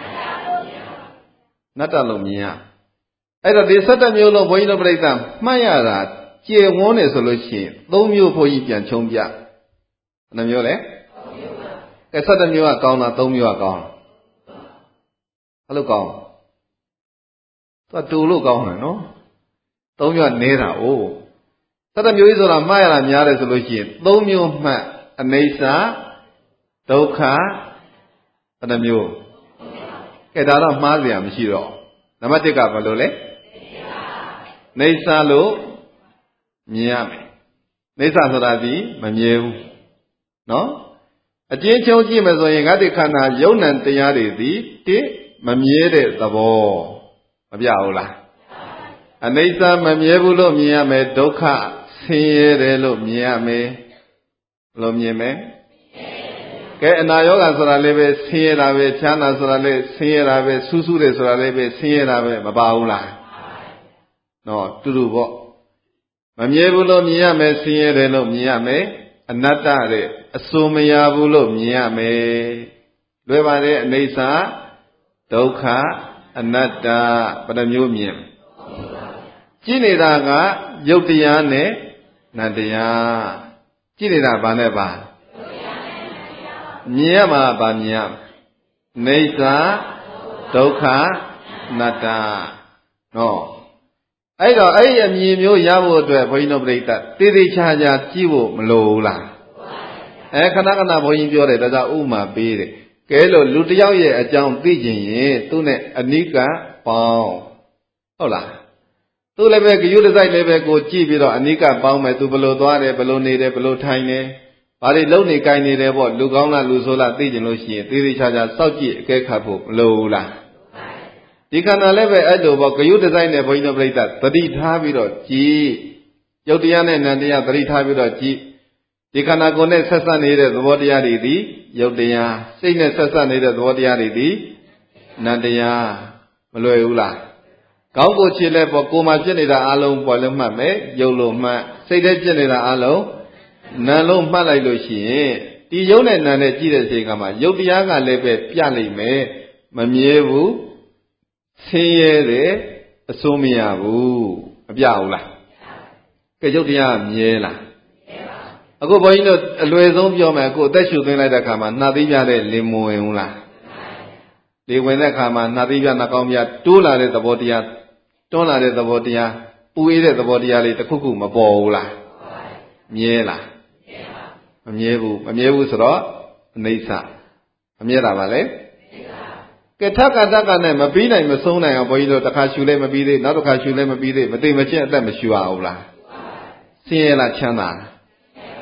အနတ္တလို့မြင်ရအဲ့တော့ဒီဆက်တစ်မျိုးလုံးဘုန်းကြီးတို့ပြိဿမှတ်ရတာကျေဝန်းနေဆိုလို့ရှိရင်သုံးမျိုးဘုန်းကြီးပြန်ချုံပြဘယ်နှမျိုးလဲကဲဆက်တစ်မျိုးကကောင်းတာသုံးမျိုးကကောင်းတာအဲ့လိုကောင်းသူကတူလို့ကောင်းတယ်နော်သုံးမျိုးကနေတာ哦ဆက်တစ်မျိုးကြီးဆိုတာမှားရတာများတယ်ဆိုလို့ရှိရင်သုံးမျိုးမှတ်အနိစ္စဒုက္ခဘယ်နှမျိုးကဲဒါတော့မှားစရာမရှိတော့နံပါတ်တစ်ကဘာလို့လဲနိစ္စလို့မြင်ရမယ်နိစ္စဆိုတာဒီမမြဲဘူးနော်အကျဉ်းချုပ်ကြည့်မယ်ဆိုရင်ငါတိခန္ဓာယုံ nant တရားတွေသည်တိမမြဲတဲ့သဘောမပြဘူးလားအနိစ္စမမြဲဘူးလို့မြင်ရမယ်ဒုက္ခဆင်းရဲတယ်လို့မြင်ရမယ်ဘယ်လိုမြင်မလဲကဲအနာယောဂဆိုတာလည်းပဲဆင်းရဲတာပဲချမ်းသာဆိုတာလည်းဆင်းရဲတာပဲဆူးဆူးတယ်ဆိုတာလည်းပဲဆင်းရဲတာပဲမပါဘူးလားနော်တူတူပေါ့မမြဲဘူးလို့မြင်ရမယ်ဆင်းရဲတယ်လို့မြင်ရမယ်အနတ္တတဲ့အစိုးမရဘူးလို့မြင်ရမယ်လွယ်ပါတယ်အနိစ္စဒုက္ခအနတ္တဘယ်နှမျိုးမြင်ကြည့်နေတာကယုတ်တရားနဲ့နတ်တရားကြည့်နေတာဘာနဲ့ပါမြင်ရမှာဗာမြင်ရနိစ္စဒုက္ခအနတ္တနော်အဲ့တော့အဲ့ဒီအမြင်မျိုးရဖို့အတွက်ဘုန်းကြီးတို့ပြိဿတေးသေးချာချာကြည့်ဖို့မလိုဘူးလားအဲခဏခဏဘုန်းကြီးပြောတယ်ဒါကြောင့်ဥမာပေးတယ်ကဲလို့လူတစ်ယောက်ရဲ့အကြောင်းသိချင်ရင်သူ့နဲ့အနိကပေါင်းဟုတ်လားသူလည်းပဲဂယုတစိုက်လည်းပဲကိုကြည့်ပြီးတော့အနိကပေါင်းမယ်သူဘလို့သွားတယ်ဘလို့နေတယ်ဘလို့ထိုင်တယ်ဘာတွေလုံနေကိုင်းနေတယ်ပေါ့လူကောင်းလားလူဆိုးလားသိချင်လို့ရှိရင်သေသေးချာချာစောင့်ကြည့်အကဲခတ်ဖို့မလိုဘူးလားဒီခန္ဓာလည်းပဲအဲ့လိုပေါ့ဂယုတစိုက်နဲ့ဘုန်းကြီးတို့ပြိဿသတိထားပြီးတော့ကြည့်ယုတ်တရားနဲ့နံတရားသတိထားပြီးတော့ကြည့်ဒီခန္ဓာကိုယ်နဲ့ဆက်ဆက်နေတဲ့သဘောတရားတွေသည်ယုတ်တရားစိတ်နဲ့ဆက်ဆက်နေတဲ့သဘောတရားတွေသည်နံတရားမလွယ်ဘူးလားကောင်းကိုချစ်လဲပေါ့ကိုယ်မှာဖြစ်နေတာအလုံးပေါ်လို့မှတ်မယ်ယုတ်လို့မှတ်စိတ်ထဲဖြစ်နေတာအလုံးနံလို့မှတ်လိုက်လို့ရှိရင်ဒီယုတ်နဲ့နံနဲ့ကြည့်တဲ့ချိန်ကမှယုတ်တရားကလည်းပဲပြလိမ့်မယ်မမြဲဘူးဆင်းရဲတယ်အစိုးမရဘူးမပြဘူးလားကဲယုတ်တရားမြဲလားအခုဘုန်းကြီးတို့အလွယ်ဆုံးပြောမယ်အခုအသက်ရှူသွင်းလိုက်တဲ့အခါမှာနှာသီးပြတဲ့လင်မဝင်ဘူးလားလေဝင်တဲ့အခါမှာနှာသီးပြနှာကောင်းပြတိုးလာတဲ့သဘောတရားတွန်းလာတဲ့သဘောတရားပူအေးတဲ့သဘောတရားလေးတစ်ခုခုမပေါ်ဘူးလားမြဲလားမမြဲဘူးမမြဲဘူးဆိုတော့အနိစ္စမမြဲတာပါလေကဲထက်ကတက်ကနဲ့မပြီးနိုင်မဆုံးနိုင်အောင်ဘုန်းကြီးတို့တစ်ခါရှူလဲမပြီးသေးနောက်တစ်ခါရှူလဲမပြီးသေးမသိမချင်းအသက်မရှူရဘူးလားဆင်းရဲလားချမ်းသာလားဆ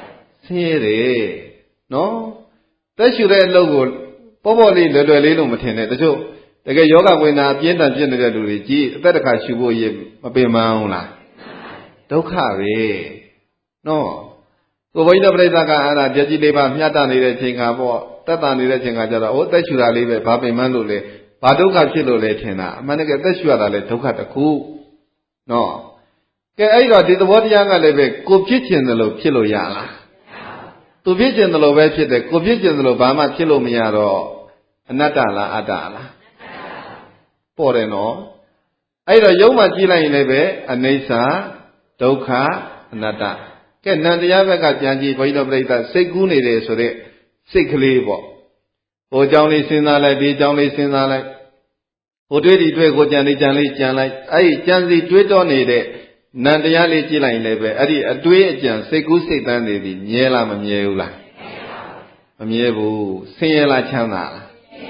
Sere, no? That's your red logo. Probably the little material. The joke. The yoga when I get a general Luigi, that I should go ye, a bit mauna. Don't carry. No. So when the Breda, Jaji Deva, Yata needed thing about Tata needed thing. I said, oh, that should I leave a Papi Mandule. Paduka Chilo Letina. Manaka, that should I let Toka the cool. No. I got it. What young I live, cook kitchen the low kilo yala. To vision the low website, the cook kitchen the Lobama kilo miaro. Natala Adala. Poreno. I got Yoma Gila in Lebe, Anesa, Doka, Nata. Can Nandiaga Janji, Void Breda, say Guni, so they sick labor. O Johnny Sinala, be Johnny Sinala. O did it go Janny Janly Janly, I Janzi Tweetonade. Nandiali Gila in Lebe, Adi, a dway Jan, say good say dandy, Niela Manieula. Amiebu, Siela Chana.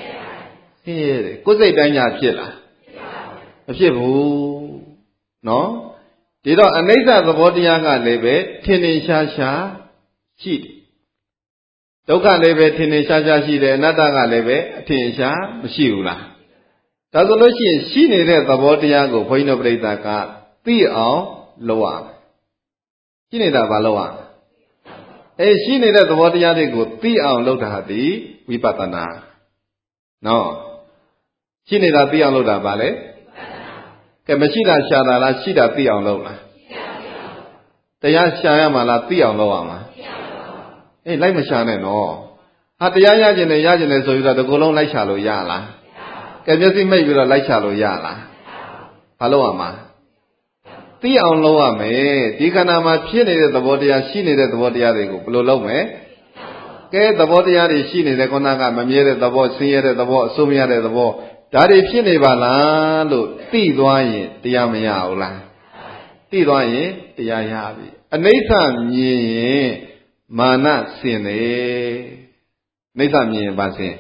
Here, good say Danya Pilla. A few, no? Did not a nasa the body yanga lebe, tinin shasha, sheet. Doka lebe, tinin shasha sheet, another lebe, tinsha, shiula. That's all she, she needed the body yango, point of Bretaka. Tea or loa. She needed a baloa. Eh, she needed the water yadigo, tea or lotahati, vipatana. No. She needed a tea or loda ballet. Kamashida Shadala, Shida tea or lola. The Yashayamala tea or loama. Eh, like Mashana, no. Had the Yajin and Yajin so that the Golon like Shalo Yala. Can you see maybe like Shalo Yala? Paloama. Tea on loa me, Dikanama, she needed the body, she needed the body, below me. Get the body, she needed the Konaga, Mamere, the boy, Sierra, the boy, Sumia, the boy. Daddy Pinibala, look, Tea Dway, Diamiaula. Tea Dway, Diayabi. A Nathan ye, Mana Sine. Nathan ye, Basin.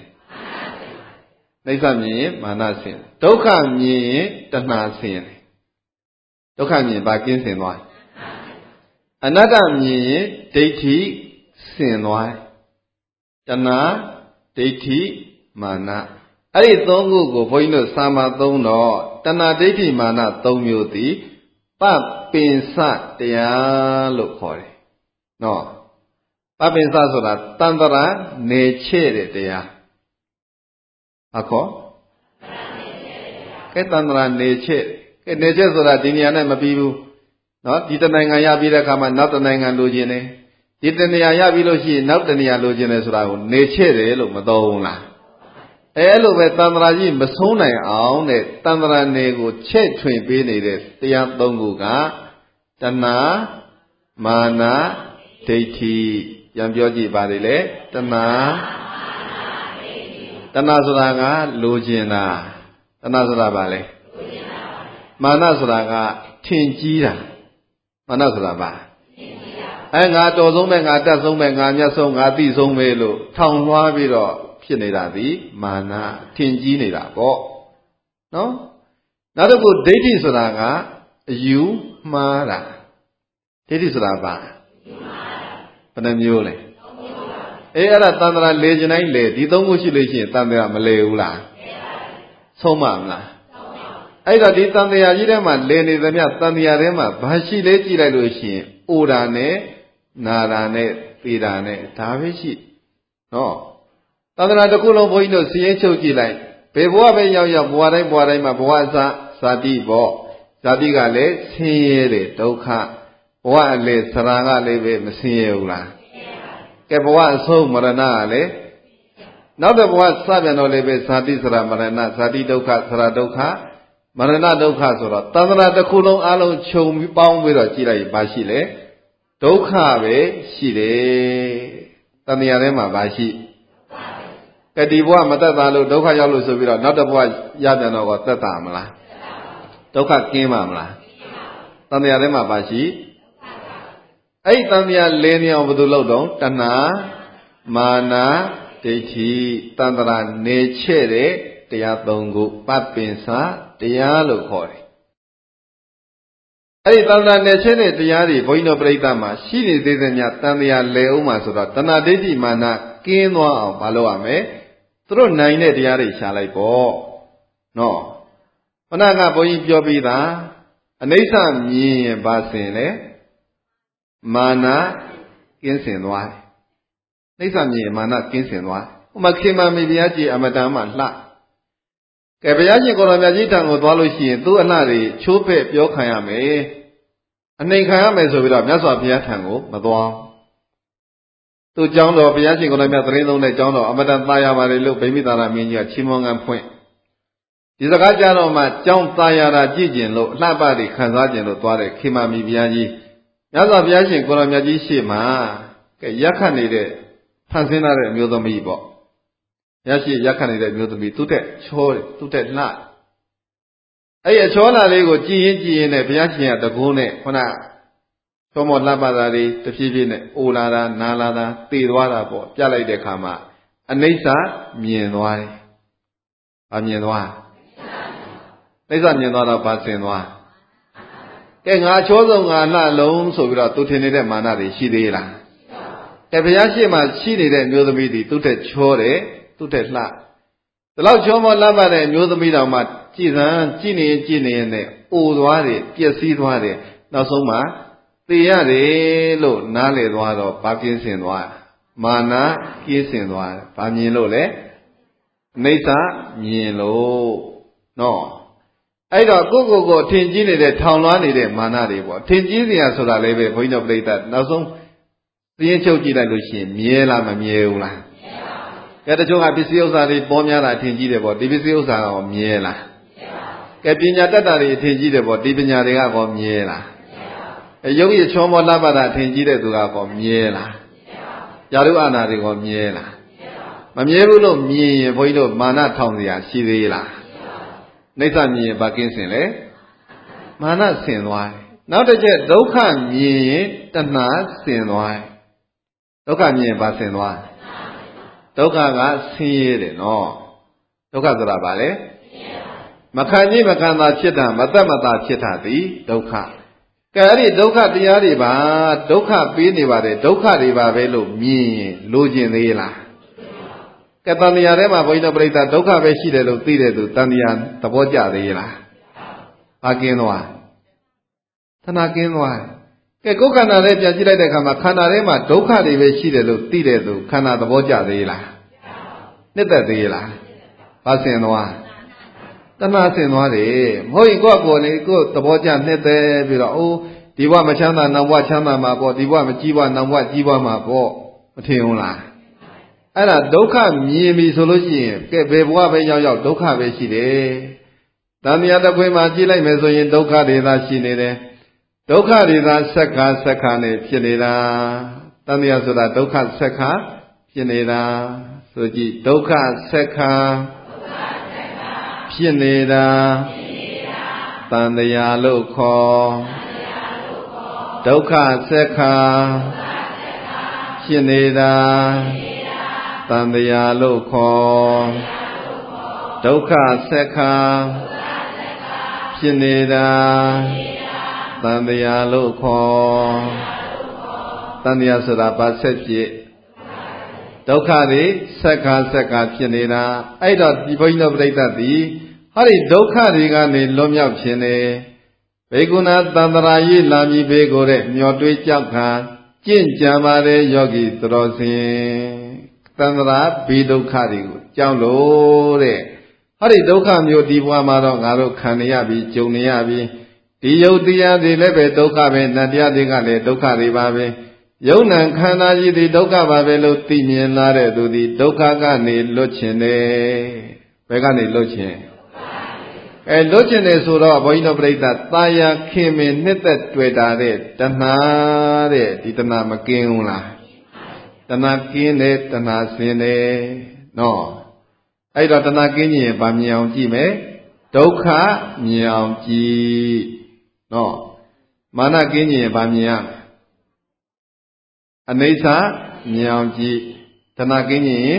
Nathan ye, Mana Sin. Doka ye, Dana Sin. Doka me back in Sin Why. Another me, deity, Sin Why. Dana, deity, Mana. I don't go for you, Sama don't know. Dana deity, Mana, don't you the Papin Sat, the look for it. No. Papin Sasura, Tandara, nature, dear. Ako? Get Tandara, nature. Nature so that Indiana Mabibu, not Ditananga Yabida Kama, not the Nanga Lugine. Ditania Yabiloshi, not the Nia Lugines round, nature, look, Madonna. Elo with Tandraji, Masona on it, Tandra Nego, Chet Twin Benides, the Yandonguga, Tana, Mana, Tati, Yambioji Badile, Tana, Tanazuraga, Lugina, Tanazura Valley. Manasraga, Tinjira, Manasraba. And I told them, I does some men, I just song, I did some melo, town wabiro, Pineda, Mana, Tinjinida, go. No? Not a good deity Suraga, you, Mara. Deity Suraba. Panamule. Era Tandra legend, I lay, you don't wish you legend, Tandra Maleula. So mamma. I got it on the Ajirama, Lenny the Tandiarema, Bashi Leti Lushi, Urane, Narane, Pirane, Tavishi. No. Tandra the Kulo Boino, Sienchoki like, Peboa Beya, Boare, Boarema, Boaza, Sadibo, Sadigale, Siere, Doka, Boale, Saranga Leve, Messiula. Keboa so Maranale. Now the boy Sabiano Leve, Sadisra Marana, Sadidoka, Saradoka. Marana Doka Sora, Tandra the Kulon Alo Chow bound with a Chile Bashile, Doka ve, Shile, Taniarema Bashi. Kadiwa Matalo, Doka Yalu Subira, not the boy Yadano or Tatamla. Doka Kimamla. Taniarema Bashi. Eight Tania Lenia of the Lodon, Tana, Mana, Dechi, Tandra, Nechere. Tia Dongu, Papinsa, Tia Lukori. အဲ့ဒီတဏ္ဍာနယ်ချင်းတဲ့တရားတွေဘုန်းကြီးတို့ပြိဋ္ဌာမှာရှိနေသေးတဲ့များတန်တရားလဲဦးမှာဆိုတော့တဏှာဒိဋ္ဌိမာနကင်းသွားအောင်မလုပ်ရမယ်သူတို့နိုင်တဲ့တရားတွေရှာလိုက်ပေါ့နော်ခဏကဘုန်းကြီးပြောပြီးသားအနိစ္စမြင်ရင်ဘာစင်လဲမာနကင်းစင်သွားတယ်အနိစ္စမြင်ရင်မာနကင်းစင်သွားဥမာခေမမီဘုရားကြီးအမတန်မှလှကဲဘုရားရှင်ကိုရောင်မြတ်ကြီးထံကိုသွားလို့ရှိရင်သူ့အလှတွေချိုးဖဲ့ပြောခံရမယ်အနှိမ်ခံရမယ်ဆိုပြီးတော့မြတ်စွာဘုရားထံကိုမသွားသူ့ကျောင်းတော်ဘုရားရှင်ကိုရောင်မြတ်သတင်းသုံးတဲ့ကျောင်းတော်အမတန်သားရပါတယ်လို့ဗိမိသာရမင်းကြီးကချီးမွမ်းငံဖွင့်ဒီစကားကြားတော့မှကျောင်းသားရတာကြည့်ကျင်လို့အလှပတွေခံစားကျင်လို့သွားတဲ့ခေမမီဘုရားကြီးမြတ်စွာဘုရားရှင်ကိုရောင်မြတ်ကြီးရှေ့မှာကဲရက်ခတ်နေတဲ့ဖန်ဆင်းလာတဲ့အမျိုးသမီးပေါ့ရရှိရက်ခတ်နေတဲ့အမျိုးသမီးသူ့တဲ့ချောတယ်သူ့တဲ့လှအဲ့ဒီအချောလာလေးကိုကြည်ရင်ကြည်ရင်နဲ့ဘုရားရှင်ကတကုန်းနဲ့ခုနချောမောလှပတာတွေတဖြည်းဖြည်းနဲ့အိုလာတာနာလာတာတည်သွားတာပေါ့ပြလိုက်တဲ့အခါမှာအနိစ္စမြင်သွားတယ်။ဘာမြင်သွား။အနိစ္စမြင်သွားတော့ဘာစင်သွား။ကဲငါချောဆုံးငါလှလုံးဆိုပြီးတော့သူထင်နေတဲ့မာနတွေရှိသေးလား။ကဲဘုရားရှိခိုးရှိနေတဲ့အမျိုးသမီးတွေသူ့ထက်ချောတယ်သူ့ထက်လှဒီလောက်ချောမောလှပတဲ့အမျိုးသမီးတော်မှကြည်စမ်းကြည်နေရင်ကြည်နေရင်နဲ့အိုသွားတယ်ပျက်စီးသွားတယ်နောက်ဆုံးမှသိရတယ်လို့နားလည်သွားတော့ဘာကင်းစင်သွားမာနကင်းစင်သွားတယ်ဘာမြင်လို့လဲအနိစ္စမြင်လို့နော်အဲ့တော့ကိုယ့်ကိုယ်ကိုထင်ကြီးနေတဲ့ထောင်လွှားနေတဲ့မာနတွေပေါ့ထင်ကြီးစရာဆိုတာလည်းပဲဘုန်းကြီးတို့ပြိဿနောက်ဆုံးသိရင်ချုပ်ကြည့်လိုက်လို့ရှိရင်မြဲလားမမြဲဘူးလားကဲတချို့ကပစ္စည်းဥစ္စာတွေပေါ်များတာထင်ကြီးတယ်ပေါ့ဒီပစ္စည်းဥစ္စာကမြဲလားကဲပညာတတ်တာတွေထင်ကြီးတယ်ပေါ့ဒီပညာတွေကကောမြဲလားအဲယုတ်ရချောမောလှပတာထင်ကြီးတဲ့သူကကောမြဲလားယာရုအာနာတွေကောမြဲလားမမြဲဘူးလို့မြင်ရင်ဘုန်းကြီးတို့မာနထောင်เสียရှိသေးလားနှိစ္စမြင်ရင်ဘာကင်းစင်လဲမာနစင်သွားတယ်နောက်တစ်ချက်ဒုက္ခမြင်ရင်တဏှာစင်သွားတယ်ဒုက္ခမြင်ရင်ဘာစင်သွားဒုက္ခကဆင်းရဲတယ်နော်ဒုက္ခဆိုတာဘာလဲမခံကြီးမခံသာဖြစ်တာမသက်မသာဖြစ်တာသည်ဒုက္ခကဲအဲ့ဒီဒုက္ခတရားတွေပါဒုက္ခပေးနေပါတယ်ဒုက္ခတွေပါပဲလို့မြင်ရင်လိုချင်သေးလားကဲတန်တရားထဲမှာဘုန်းကြီးတို့ပြိဿဒုက္ခပဲရှိတယ်လို့သိတဲ့သူတန်တရားသဘောကျသေးလားဘာကင်းသွားသနာကင်းသွားကဲကိုယ်ခန္ဓာလေးပြန်ကြည့်လိုက်တဲ့အခါမှာခန္ဓာထဲမှာဒုက္ခတွေပဲရှိတယ်လို့သိတဲ့သူခန္ဓာသဘောကျသေးလားနှစ်သက်သေးလားဘာစင်သွားတဏှာစင်သွားတယ်မဟုတ်ရင်ကိုယ့်ကိုယ်နေကိုယ်သဘောကျနှစ်သက်ပြီးတော့အိုးဒီဘဝမချမ်းသာနောက်ဘဝချမ်းသာမှာပေါ့ဒီဘဝမကြီးဘဝနောက်ဘဝကြီးဘဝမှာပေါ့မထင်ဘူးလားအဲ့ဒါဒုက္ခမြင်ပြီဆိုလို့ရှိရင်ကဲဘယ်ဘဝပဲရောက်ရောက်ဒုက္ခပဲရှိတယ်တဏှာတစ်ခွေမှာကြည့်လိုက်မယ်ဆိုရင်ဒုက္ခတွေသာရှိနေတယ်ဒုက္ခတွေသာဆက်ခါဆက်ခါနဲ့ဖြစ်နေတာတဏှာဆိုတာဒုက္ခဆက်ခါဖြစ်နေတာဆိုကြည့်ဒုက္ခဆက်ခါဖြစ်နေတာတန်တရားလို့ခေါ်ဒုက္ခဆက်ခါဖြစ်နေတာတန်တရားလို့ခေါ်ဒုက္ခဆက်ခါဖြစ်နေတာတန်တရားလို့ခေါ်တန်တရားဆိုတာဘာဆက်ဖြစ်ဒုက္ခတွေဆက်ခါဆက်ခါဖြစ်နေတာအဲ့တော့ဒီဘုန်းကြီးတို့ပြိဿသည်ဟာဒီဒုက္ခတွေကနေလွတ်မြောက်ခြင်းနဲ့ဘေကုဏသန္တရာယိလာမည်ဘေကိုတဲ့မျောတွေးကြောက်ခါကြင့်ကြံပါတဲ့ယောဂီသူတော်စင်သန္တရာဘေဒုက္ခတွေကိုကြောက်လို့တဲ့ဟာဒီဒုက္ခမျိုးဒီဘဝမှာတော့ငါတို့ခံရပြီကြုံနေရပြီဒီယုတ်တရားတွေလည်းပဲဒုက္ခပဲနတရားတွေကလည်းဒုက္ခတွေပါပဲယုံနံခန္ဓာကြီးဒီဒုက္ခပါပဲလို့သိမြင်လာတဲ့သူဒီဒုက္ခကနေလွတ်ခြင်းတယ်ဘယ်ကနေလွတ်ခြင်းအဲလွတ်ခြင်းတယ်ဆိုတော့ဘုန်းကြီးတို့ပြိဿတာယာခင်မင်နှစ်သက်တွေ့တာတဲ့တဏှာတဲ့ဒီတဏှာမကင်းဘူးလားတဏှာကင်းတယ်တဏှာဆင်းတယ်နော်အဲ့တော့တဏှာကင်းရင်ဗာမြင်အောင်ကြည့်မယ်ဒုက္ခမြင်အောင်ကြည့်နော်မာနကင်းရင်ဗာမြင်ရအနိစ္စမြင်အောင်ကြည့်တဏှာကင်းရင်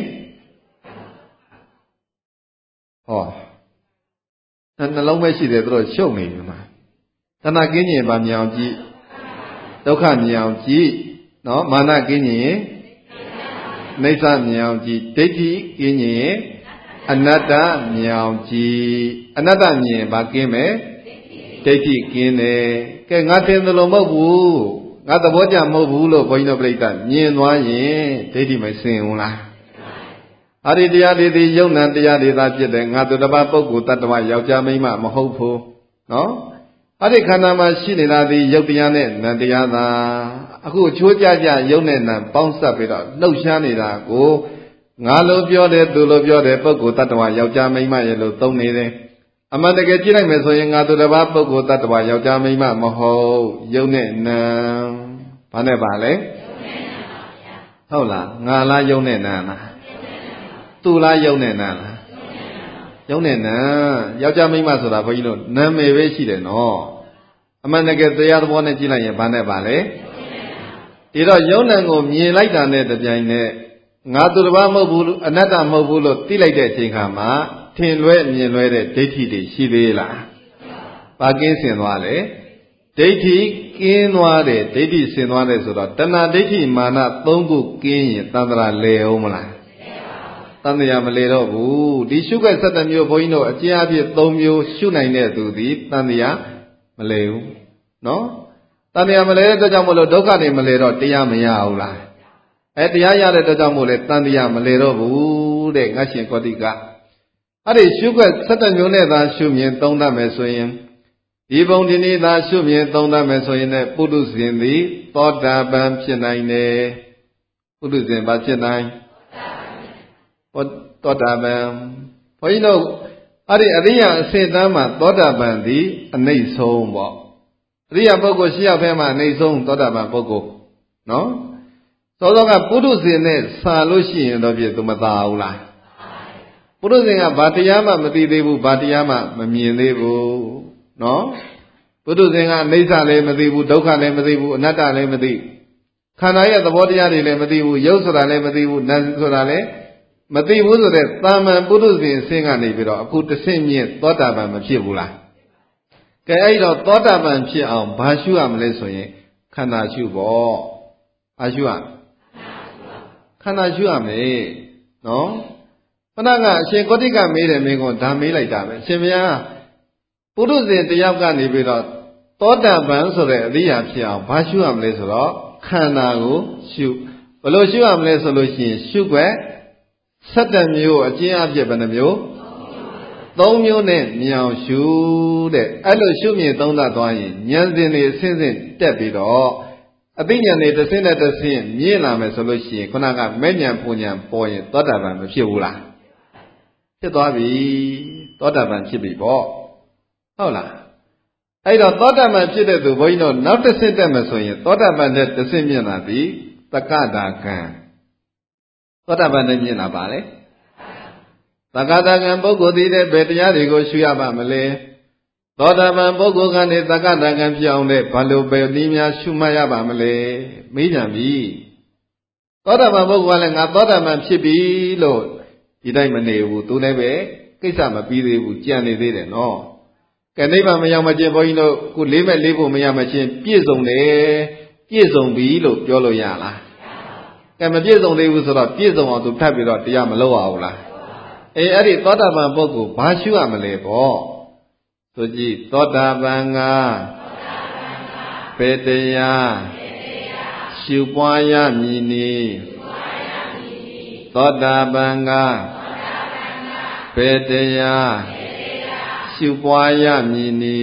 ဟောနှလုံးပဲရှိတယ်သူတို့ရှုပ်နေပြီမှာတဏှာကင်းရင်ဗာမြောင်ကြည့်ဒုက္ခမြောင်ကြည့်နော်မာနကင်းရင်နိစ္စမြောင်ကြည့်ဒိဋ္ဌိကင်းရင်အနတ္တမြောင်ကြည့်အနတ္တမြင်ဗာကင်းမယ်ဒိဋ္ဌိကင်းတယ်ကဲငါတင်တယ်လို့မဟုတ်ဘူးငါသဘောကျမဟုတ်ဘူးလို့ဘုန်းကြီးတို့ပြိဿမြင်သွားရင်ဒိဋ္ဌိမစင်ဘူးလားအဲ့ဒီတရားတွေဒီယုံနာတရားတွေသာဖြစ်တယ်ငါတို့တစ်ပါးပုဂ္ဂိုလ်တ attva ယောက်ျားမိန်းမမဟုတ်ဘူးနော်အဲ့ဒီခန္ဓာမှာရှိနေတာဒီယုတ်တရားနဲ့နံတရားသာအခုချိုးကြကြယုံနဲ့နံပေါင်းစပ်ပြီးတော့လှုပ်ရှားနေတာကိုငါလိုပြောတယ်သူလိုပြောတယ်ပုဂ္ဂိုလ်တ attva ယောက်ျားမိန်းမရဲ့လို့သုံးနေတယ်အမှန်တကယ်ကြည့်လိုက်မယ်ဆိုရင်ငါတို့တစ်ပါးပုဂ္ဂိုလ်တ attva ယောက်ျားမိန်းမမဟုတ်ယုံနဲ့နံဘာနဲ့ပါလဲဟုတ်လားငါလားယုံနဲ့နံလားသူလားယုံနဲ့နံလားယုံနဲ့နံယောက်ျားမိန်းမဆိုတာဘုန်းကြီးတို့နာမည်ပဲရှိတယ်နော်အမှန်တကယ်တရားသဘောနဲ့ကြည့်လိုက်ရင်ဘာနဲ့ပါလဲဒီတော့ယုံနံကိုမြင်လိုက်တာနဲ့တပြိုင်နက်ငါသူတစ်ပါးမဟုတ်ဘူးအနတ္တမဟုတ်ဘူးလို့သိလိုက်တဲ့အချိန်ခါမှာထင်လွဲမြင်လွဲတဲ့ဒိဋ္ဌိတွေရှိသေးလားဘာကင်းစင်သွားလဲဒိဋ္ဌိကင်းသွားတယ်ဒိဋ္ဌိစင်သွားတယ်ဆိုတော့တဏှာဒိဋ္ဌိမာနသုံးခုကင်းရင်သန္တရာလဲအောင်မလားသန္တရာမလဲတော့ဘူးဒီရှုခွက်ဆက်တမျိုးဘုန်းကြီးတို့အကျဉ်းအဖြစ်သုံးမျိုးရှုနိုင်တဲ့သူသည်သန္တရာမလဲဘူးနော်သန္တရာမလဲတဲ့အတွက်ကြောင့်မို့လို့ဒုက္ခတွေမလဲတော့တရားမရဘူးလားအဲတရားရတဲ့အတွက်ကြောင့်မို့လဲသန္တရာမလဲတော့ဘူးတဲ့ငါရှင်ကောတိကအဲ့ဒီရှုခွက်ဆက်တမျိုးနဲ့သာရှုမြင်သုံးတတ်မယ်ဆိုရင်ဒီဘုံဒီနေ့သာရှုမြင်သုံးတတ်မယ်ဆိုရင်လည်းပုထုဇဉ်သည်သောတာပန်ဖြစ်နိုင်တယ်ပုထုဇဉ်ဘာဖြစ်နိုင်သောတာပန်ဘုန်းကြီးတို့အဲ့ဒီအရိယအစဉ်တန်းမှာသောတာပန်သည်အနိမ့်ဆုံးပေါ့အရိယပုဂ္ဂိုလ်ရှိရဖဲမှာအနိမ့်ဆုံးသောတာပန်ပုဂ္ဂိုလ်နော်သောသောကပုထုဇဉ်နဲ့စာလို့ရှိရင်တော့ပြည့်သူမသာဘူးလားပုထုဇဉ်ကဘာတရားမှမသိသေးဘူးဘာတရားမှမမြင်သေးဘူးနော်ပုထုဇဉ်ကအနိစ္စလည်းမသိဘူးဒုက္ခလည်းမသိဘူးအနတ္တလည်းမသိခန္ဓာရဲ့သဘောတရားတွေလည်းမသိဘူးရုပ်ဆိုတာလည်းမသိဘူးနာမ်ဆိုတာလည်းမသိဘူးဆိုတဲ့တာမန်ပုထုဇဉ်အဆင့်ကနေပြီးတော့အခုတဆင့်မြင့်သောတာပန်မဖြစ်ဘူးလားကဲအဲ့တော့သောတာပန်ဖြစ်အောင်ဘာရှုရမလဲဆိုရင်ခန္ဓာရှုပေါ့ဘာရှုရခန္ဓာရှုရမယ်နော်ခဏကအရှင်ကောဋိကမေးတယ်မင်းကဒါမေးလိုက်တာပဲအရှင်ဘုရားပုထုဇဉ်တယောက်ကနေပြီးတော့သောတာပန်ဆိုတဲ့အရိယာဖြစ်အောင်ဘာရှုရမလဲဆိုတော့ခန္ဓာကိုရှုဘယ်လိုရှုရမလဲဆိုလို့ရှိရင်ရှုွက်ဆယ်တမျိုးအကျဉ်းအပြည့်ဘယ်နှမျိုးသုံးမျိုးနဲ့မြောင်ရှုတဲ့အဲ့လိုရှုမြင်သုံးသပ်သွားရင်ဉာဏ်စဉ်တွေအစဉ်စဉ်တက်ပြီးတော့အသိဉာဏ်တွေတစ်ဆင့်နဲ့တစ်ဆင့်မြင့်လာမယ်ဆိုလို့ရှိရင်ခုနကမဲ့ဉာဏ်ပူဉာဏ်ပေါ်ရင်သောတာပန်မဖြစ်ဘူးလားဖြစ်သွားပြီသောတာပန်ဖြစ်ပြီပေါ့ဟုတ်လားအဲ့တော့သောတာပန်ဖြစ်တဲ့သူဘုန်းကြီးတို့နောက်တစ်ဆင့်တက်မယ်ဆိုရင်သောတာပန်တဲ့တစ်ဆင့်မြင့်လာပြီတက္ကတာကံသောတာပန်နဲ့မြင်တာပါလေသက္ကတာကံပုဂ္ဂိုလ်သည်တဲ့ဘယ်တရားတွေကိုရှုရပါမလဲသောတာပန်ပုဂ္ဂိုလ်ကနေသက္ကတာကံဖြစ်အောင်တဲ့ဘာလို့ပဲနည်းများရှုမှတ်ရပါမလဲမေးကြပြီသောတာပန်ပုဂ္ဂိုလ်ကလည်းငါသောတာပန်ဖြစ်ပြီလို့ဒီတိုင်းမနေဘူးသူလည်းပဲကိစ္စမပြီးသေးဘူးကြံနေသေးတယ်နော်ကဲနိဗ္ဗာန်မရောက်မချင်းဘုန်းကြီးတို့ခုလေးမဲ့လေးဖို့မရမချင်းပြည့်စုံတယ်ပြည့်စုံပြီလို့ပြောလို့ရလားကဲမပြည့်စုံသေးဘူးဆိုတော့ပြည့်စုံအောင်သူထပ်ပြီးတော့တရားမလုပ်ရဘူးလားအေးအဲ့ဒီသောတာပန်ပုဂ္ဂိုလ်ဘာရှုရမလဲပေါ့ဆိုကြည့်သောတာပန်ကပေတရားရှုပွားရမည်နီသောတာပန်ကပေတရားရှုပွားရမည်နီ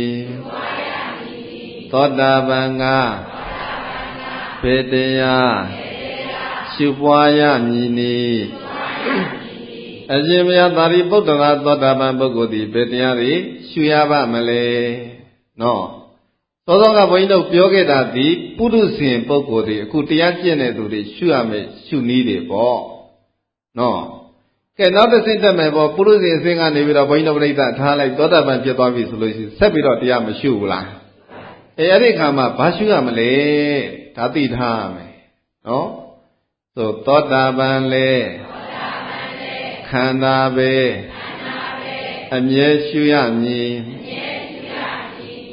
သောတာပန်ကပေတရားရှုပွားရမည်နီအရှင်ဘုရားသာရိပုတ္တရာသောတာပန်ပုဂ္ဂိုလ်သည်ဘယ်တရားတွေရှုရပါမလဲနော်သောသောကဘုန်းကြီးတို့ပြောခဲ့တာဒီပုထုဇဉ်ပုဂ္ဂိုလ်တွေအခုတရားကျင့်တဲ့သူတွေရှုရမယ်ရှုနည်းတွေပေါ့နော်ကဲနောက်တစ်ဆင့်တက်မယ်ပေါ့ပုထုဇဉ်အဆင့်ကနေပြီးတော့ဘုန်းကြီးတို့ပြိဿထားလိုက်သောတာပန်ဖြစ်သွားပြီဆိုလို့ရှိရင်ဆက်ပြီးတော့တရားမရှုဘူးလားအဲအဲ့ဒီခါမှာဘာရှုရမလဲဒါသိထားရမယ်နော်ဆိုသောတာပန်လေခန္ဓာပဲအမြဲရှုရမည်သ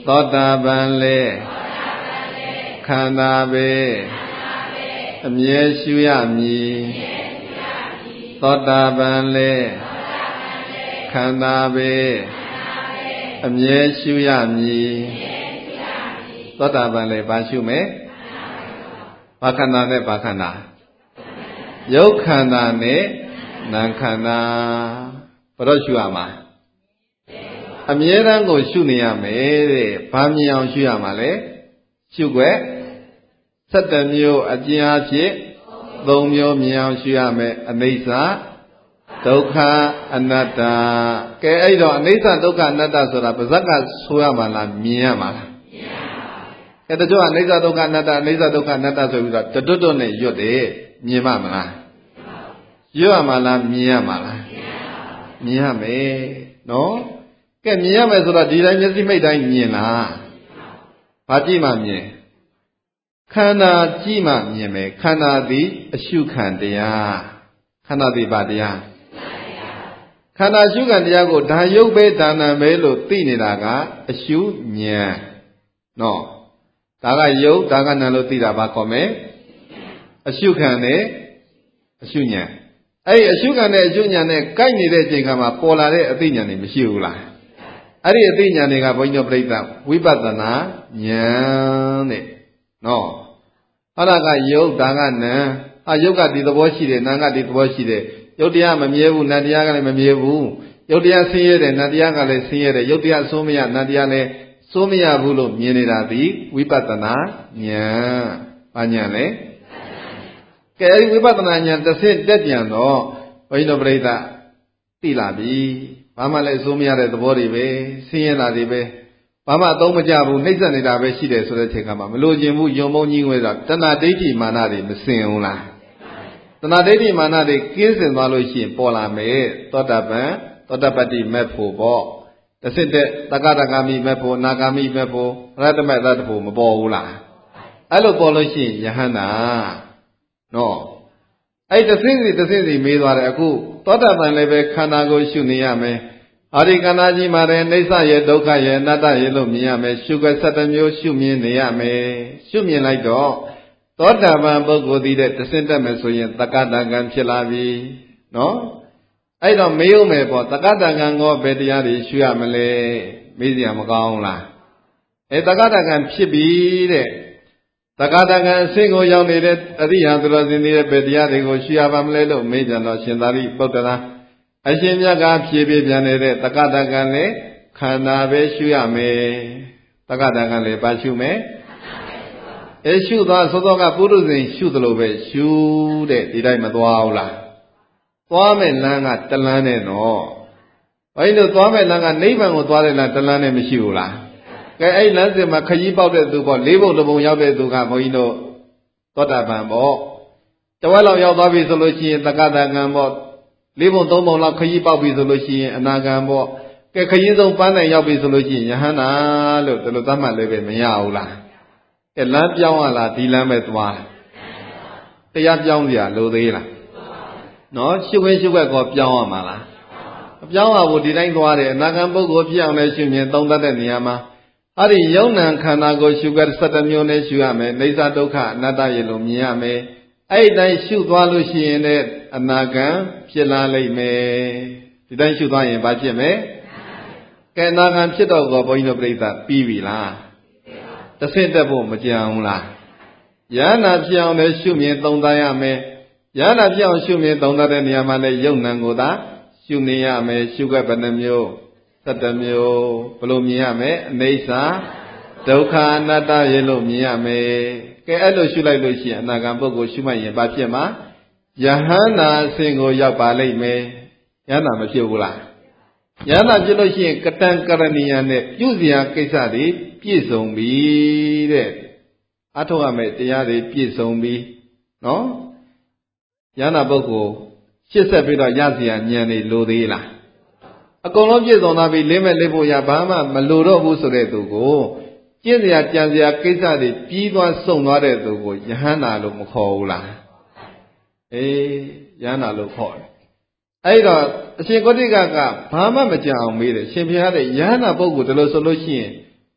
သောတာပန်လေခန္ဓာပေအမြဲရှုရမည်သောတာပန်လေခန္ဓာပေအမြဲရှုရမည်သောတာပန်လေဘာရှုမယ်ဘာခန္ဓာနဲ့ဘာခန္ဓာယုတ်ခန္ဓာနဲ့နာမ်ခန္ဓာဘယ်တော့ရှုရမှာအမြဲတမ်းကိုရှုနေရမယ်တဲ့ဘာမြင်အောင်ရှုရမှာလဲရှုွက်၁၇မျိုးအကျဉ်းအဖြစ်၃မျိုးမြင်အောင်ရှုရမယ်အနိစ္စဒုက္ခအနတ္တကဲအဲ့တော့အနိစ္စဒုက္ခအနတ္တဆိုတာပါဇက်ကဆိုရမှာလားမြင်ရမှာလားမြင်ရပါဘူးအဲတချို့ကအနိစ္စဒုက္ခအနတ္တအနိစ္စဒုက္ခအနတ္တဆိုပြီးတော့တတွတ်တွတ်နဲ့ရွတ်တယ်မြင်ပါမလားရွတ်ရမှာလားမြင်ရမှာလားမြင်ရမယ်နော်ကဲမြင်ရမယ်ဆိုတော့ဒီတိုင်းမျက်စိမိတ်တိုင်းမြင်လားဘာကြည့်မှမြင်ခန္ဓာကြည့်မှမြင်မယ်ခန္ဓာသည်အရှုခံတရားခန္ဓာသည်ဘာတရားခန္ဓာရှုခံတရားကိုဒါယုတ်ပဲဒါနံပဲလို့သိနေတာကအရှုဉာဏ်နော်ဒါကယုတ်ဒါကနံလို့သိတာဘာခေါ်မလဲအရှုခံနဲ့အရှုဉာဏ်အဲ့ဒီအရှုခံနဲ့အရှုဉာဏ်နဲ့ကိုက်နေတဲ့အချိန်ခါမှာပေါ်လာတဲ့အသိဉာဏ်တွေမရှိဘူးလားအဲ့ဒီအသိဉာဏ်တွေကဘုန်းကြီးတို့ပြိဿဝိပဿနာဉာဏ်တဲ့နော်အဲ့ဒါကယုတ်ဒါကနံအာယုတ်ကဒီသဘောရှိတယ်နံကဒီသဘောရှိတယ်ယုတ်တရားမမြဲဘူးနံတရားကလည်းမမြဲဘူးယုတ်တရားဆင်းရဲတယ်နံတရားကလည်းဆင်းရဲတယ်ယုတ်တရားဆိုးမရနံတရားလည်းဆိုးမရဘူးလို့မြင်နေတာဒီဝိပဿနာဉာဏ်ဘာဉာဏ်လဲကဲအဲဒီဝိပဿနာဉာဏ်တစ်ဆင့်တက်ပြန်တော့ဘုန်းကြီးတို့ပြိဿသိလာပြီဘာမှလည်းဆိုးမရတဲ့သဘောတွေပဲဆင်းရဲတာတွေပဲဘာမှအသုံးမကျဘူးနှိမ့်ဆက်နေတာပဲရှိတယ်ဆိုတဲ့ချိန်ကမှမလို့ခြင်းဘူးယုံမုန်းကြီးဝဲတော့တဏှာဒိဋ္ဌိမာနတွေမစင်ဘူးလားတဏှာဒိဋ္ဌိမာနတွေကင်းစင်သွားလို့ရှိရင်ပေါ်လာမယ်သောတာပန်သောတာပတ္တိမက်ဖို့ပေါ့တစ်စစ်တဲ့တက္ကတဂါမိမက်ဖို့အနာဂါမိမက်ဖို့ရတ္တမက်သတ္တဖို့မပေါ်ဘူးလားအဲ့လိုပေါ်လို့ရှိရင်ယဟန္တာနော်အဲ့တစ်စစ်စီတစ်စစ်စီမေးသွားတယ်အခုသောတာပန်လည်းပဲခန္ဓာကိုရှုနေရမယ်အာဒီခန္ဓာကြီးမှာလည်းအိဋ္ဌရဲ့ဒုက္ခရဲ့အနတ္တရဲ့လို့မြင်ရမယ်ရှုခွက်၁၇မျိုးရှုမြင်နေရမယ်ရှုမြင်လိုက်တော့သောတာပန်ပုဂ္ဂိုလ်ဒီတဲ့တဆင့်တက်မယ်ဆိုရင်တက္ကတကံဖြစ်လာပြီနော်အဲ့တော့မေးဦးမယ်ပေါ့တက္ကတကံကောဘယ်တရားတွေရှုရမလဲမေးစရာမကောင်းလားအဲတက္ကတကံဖြစ်ပြီတဲ့တက္ကတကံအဆင့်ကိုရောက်နေတဲ့အရိယာသူတော်စင်တွေဘယ်တရားတွေကိုရှုရပါမလဲလို့မေးကြတော့ရှင်သာရိပုတ္တရာအရှင်မြတ်ကဖြေပြပြန်နေတဲ့တက္ကတကံနဲ့ခန္ဓာပဲရှုရမယ်တက္ကတကံလည်းပါရှုမယ်အဲရှုသွားသောသောကပုရုဇဉ်ရှုသလိုပဲရှုတဲ့ဒီတိုင်းမသွားဘူးလားသွားမဲ့လမ်းကတလမ်းနဲ့တော့ဘယ်လိုသွားမဲ့လမ်းကနိဗ္ဗာန်ကိုသွားတဲ့လမ်းတလမ်းနဲ့မရှိဘူးလားကဲအဲ့လမ်းစဉ်မှာခရီးပေါက်တဲ့သူပေါ့လေးဘုံတစ်ဘုံရောက်တဲ့သူကဘုန်းကြီးတို့သောတာပန်ပေါ့တဝက်လောက်ရောက်သွားပြီဆိုလို့ရှိရင်တက္ကတကံပေါ့လေးဘုံသုံးဘုံလောက်ခရီးပေါက်ပြီဆိုလို့ရှိရင်အနာဂံပေါ့ကဲခရီးဆုံးပန်းတိုင်ရောက်ပြီဆိုလို့ရှိရင်ယဟန္တာလို့ဒီလိုသတ်မှတ်လည်းပဲမရဘူးလားကဲလမ်းပြောင်းရလားဒီလမ်းပဲသွားတရားပြောင်းကြလို့သေးလားနော်ရှုခွင့်ရှုခွက်ကောပြောင်းရမှာလားမပြောင်းရဘူးဒီတိုင်းသွားတယ်အနာဂံပုဂ္ဂိုလ်ဖြစ်အောင်လည်းရှုမြင်သုံးသပ်တဲ့နေရာမှာအဲ့ဒီယုံနံခန္ဓာကိုရှုခွက်၁၇မျိုးနဲ့ရှုရမယ်အိဋ္ဌဒုက္ခအနတ္တရဲ့လို့မြင်ရမယ်အဲ့ဒီတိုင်းရှုသွားလို့ရှိရင်လည်းအနာဂံဖြစ်လာလိမ့်မယ်ဒီတိုင်းရှုသွားရင်ဘာဖြစ်မလဲကဲအနာဂံဖြစ်တော့ကောဘုန်းကြီးတို့ပြိဿပြီးပြီလားတစ်ဆင့်တက်ဖို့မကြံဘူးလားယန္နာဖြစ်အောင်လည်းရှုမြင်သုံးသပ်ရမယ်ယန္နာဖြစ်အောင်ရှုမြင်သုံးသပ်တဲ့နေရာမှာလည်းယုံနံကိုသာရှုနေရမယ်ရှုခွက်ဘယ်နှမျိုး၁၇မျိုးဘယ်လိုမြင်ရမယ်အနိစ္စဒုက္ခအနတ္တရဲ့လို့မြင်ရမယ်ကဲအဲ့လိုရှုလိုက်လို့ရှိရင်အနာဂံပုဂ္ဂိုလ်ရှုမှတ်ရင်ဘာဖြစ်မှာယဟန္တာအဆင့်ကိုရောက်ပါလိမ့်မယ်ယဟန္တာမဖြစ်ဘူးလားယဟန္တာဖြစ်လို့ရှိရင်ကတံကရဏီယနဲ့ပြုစရာကိစ္စတွေပြည့်စုံပြီတဲ့အထောက်အမဲ့တရားတွေပြည့်စုံပြီနော်ယဟန္တာပုဂ္ဂိုလ်ရှစ်ဆက်ပြီးတော့ရစရာဉာဏ်တွေလိုသေးလားအကုန်လုံးပြည့်စုံသွားပြီလေးမဲ့လေးဖို့ရဘာမှမလိုတော့ဘူးဆိုတဲ့သူကိုကျင့်စရာကြံစရာကိစ္စတွေပြီးသွားဆုံးသွားတဲ့သူကိုယဟန္တာလို့မခေါ်ဘူးလားအေးယဟန္တာလို့ခေါ်တယ်အဲ့တော့အရှင်ကောဋိကကဘာမှမကြံအောင်မေးတယ်ရှင်ဘုရားတဲ့ယဟန္တာပုဂ္ဂိုလ်ဒီလိုဆိုလို့ရှိရင်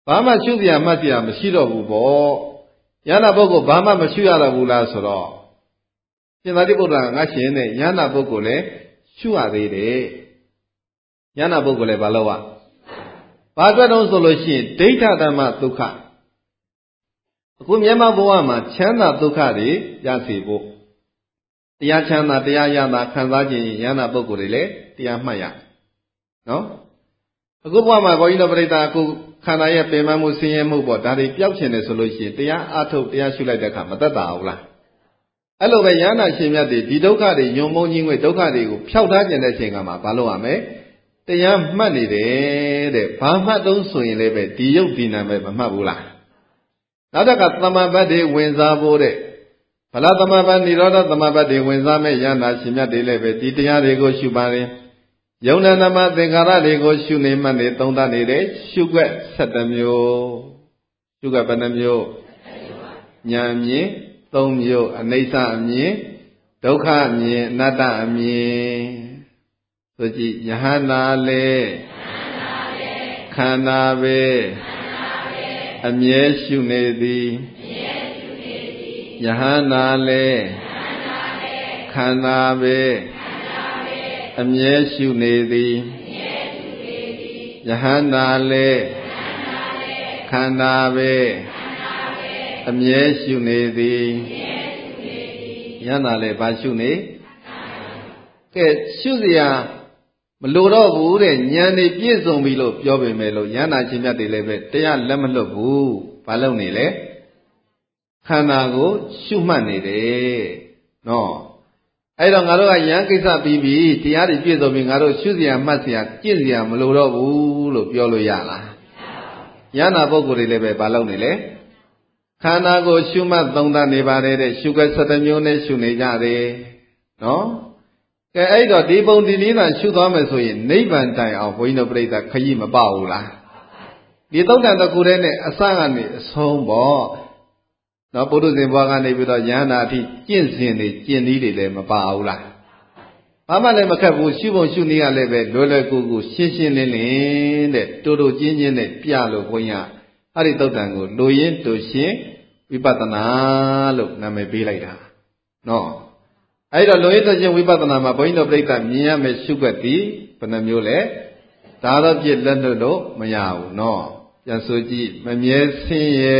ဘာမှရှုစရာမှတ်စရာမရှိတော့ဘူးပေါ့ယန္တာပုဂ္ဂိုလ်ဘာမှမရှုရတော့ဘူးလားဆိုတော့ရှင်သာရိပုတ္တရာငါရှင်နဲ့ယန္တာပုဂ္ဂိုလ်လည်းရှုရသေးတယ်ယန္တာပုဂ္ဂိုလ်လည်းဘာလို့ ဘာအတွက်တုံးဆိုလို့ရှိရင်ဒိဋ္ဌဓမ္မဒုက္ခအခုမြတ်ဘဝမှာချမ်းသာဒုက္ခတွေရစေဖို့တရားချမ်းသာတရားရတာခံစားခြင်းယန္တာပုဂ္ဂိုလ်တွေလည်းတရားမှတ်ရနော်အခုဘဝမှာဘုန်းကြီးတို့ပြိတ္တာအခုခန္ဓာရဲ့ပင်မမှုဆင်းရဲမှုပေါ့ဒါတွေပျောက်ချင်တယ်ဆိုလို့ရှိရင်တရားအထုတ်တရားရှုလိုက်တဲ့အခါမသက်သာဘူးလားအဲ့လိုပဲယန္တာရှင်မြတ်တွေဒီဒုက္ခတွေညုံမုံကြီးငွေဒုက္ခတွေကိုဖျောက်ထားခြင်းတဲ့အချိန်ကမှဘာလို့ရမလဲတရားမှတ်နေတယ်တဲ့ဘာမှတ်တုံးဆိုရင်လည်းပဲဒီယုတ်ဒီနာပဲမမှတ်ဘူးလားနောက်တစ်ခါသမဘတ်တွေဝင်စားဖို့တဲ့ဗလာသမဘတ်និရောဓသမဘတ်တွေဝင်စားမဲ့ယန္တာရှင်မြတ်တွေလည်းပဲဒီတရားတွေကိုရှုပါရင်ယုံနာနမသင်္ခါရတွေကိုရှုနေမှတ်နေသုံးသပ်နေတယ်ရှုွက်ဆက်တမျိုးရှုွက်ဘယ်နှမျိုးဉာဏ်မြင်သုံးမျိုးအနိစ္စအမြင်ဒုက္ခအမြင်အနတ္တအမြင်ဆိုကြည့်ယဟန္တာလေခန္ဓာပဲအမြဲရှုနေသည်ယဟန္တာလေခန္ဓာပဲအမြဲရှုနေသည်ယဟန္တာလေခန္ဓာပဲအမြဲရှုနေသည်ယဟန္တာလေဘာရှုနေကဲရှုစရာမလိုတော့ဘူးတဲ့ဉာဏ်နေပြည့်စုံပြီလို့ပြောပေမဲ့လို့ယန္တာရှင်မြတ်တွေလည်းပဲတရားလက်မလွတ်ဘူးဘာလုပ်နေလဲခန္ဓာကိုရှုမှတ်နေတယ်နော်အဲ့တော့ငါတို့ကယန္ကိစ္စပြီးပြီတရားတွေပြည့်စုံပြီငါတို့ရှုစရာမှတ်စရာကြည့်စရာမလိုတော့ဘူးလို့ပြောလို့ရလားယန္တာပုဂ္ဂိုလ်တွေလည်းပဲဘာလုပ်နေလဲခန္ဓာကိုရှုမှတ်သုံးသပ်နေပါတယ်တဲ့ရှုခွက်၁၁မျိုးနဲ့ရှုနေကြတယ်နော်ကဲအဲ့တော့ဒီပုံဒီနည်းသာရှုသွားမယ်ဆိုရင်နိဗ္ဗာန်တိုင်အောင်ဘုန်းကြီးတို့ပြိဿခရီးမပေါဘူးလားဒီသုတ်တန်တစ်ခုတည်းနဲ့အစကနေအဆုံးပေါ့နော်ပုထုဇဉ်ဘဝကနေပြီးတော့ယန္တာအထိကျင့်စဉ်တွေကျင့်နည်းတွေလည်းမပါဘူးလားဘာမှလည်းမခက်ဘူးရှုပုံရှုနည်းကလည်းပဲလွယ်လွယ်ကူကူရှင်းရှင်းလင်းလင်းတဲ့တူတူချင်းချင်းနဲ့ပြလို့ဘုန်းကြီးကအဲ့ဒီသုတ်တန်ကိုလူရင်းတူရှင်းဝိပဿနာလို့နာမည်ပေးလိုက်တာနော်အဲ့တော့လူရင်းတူရှင်းဝိပဿနာမှာဘုန်းကြီးတို့ပြိဿမြင်ရမယ့်ရှုွက်ဒီဘယ်နှမျိုးလဲဒါတော့ပြည့်လက်လွတ်လို့မရဘူးနော်ပြန်ဆိုကြည့်မမြဲဆင်းရဲ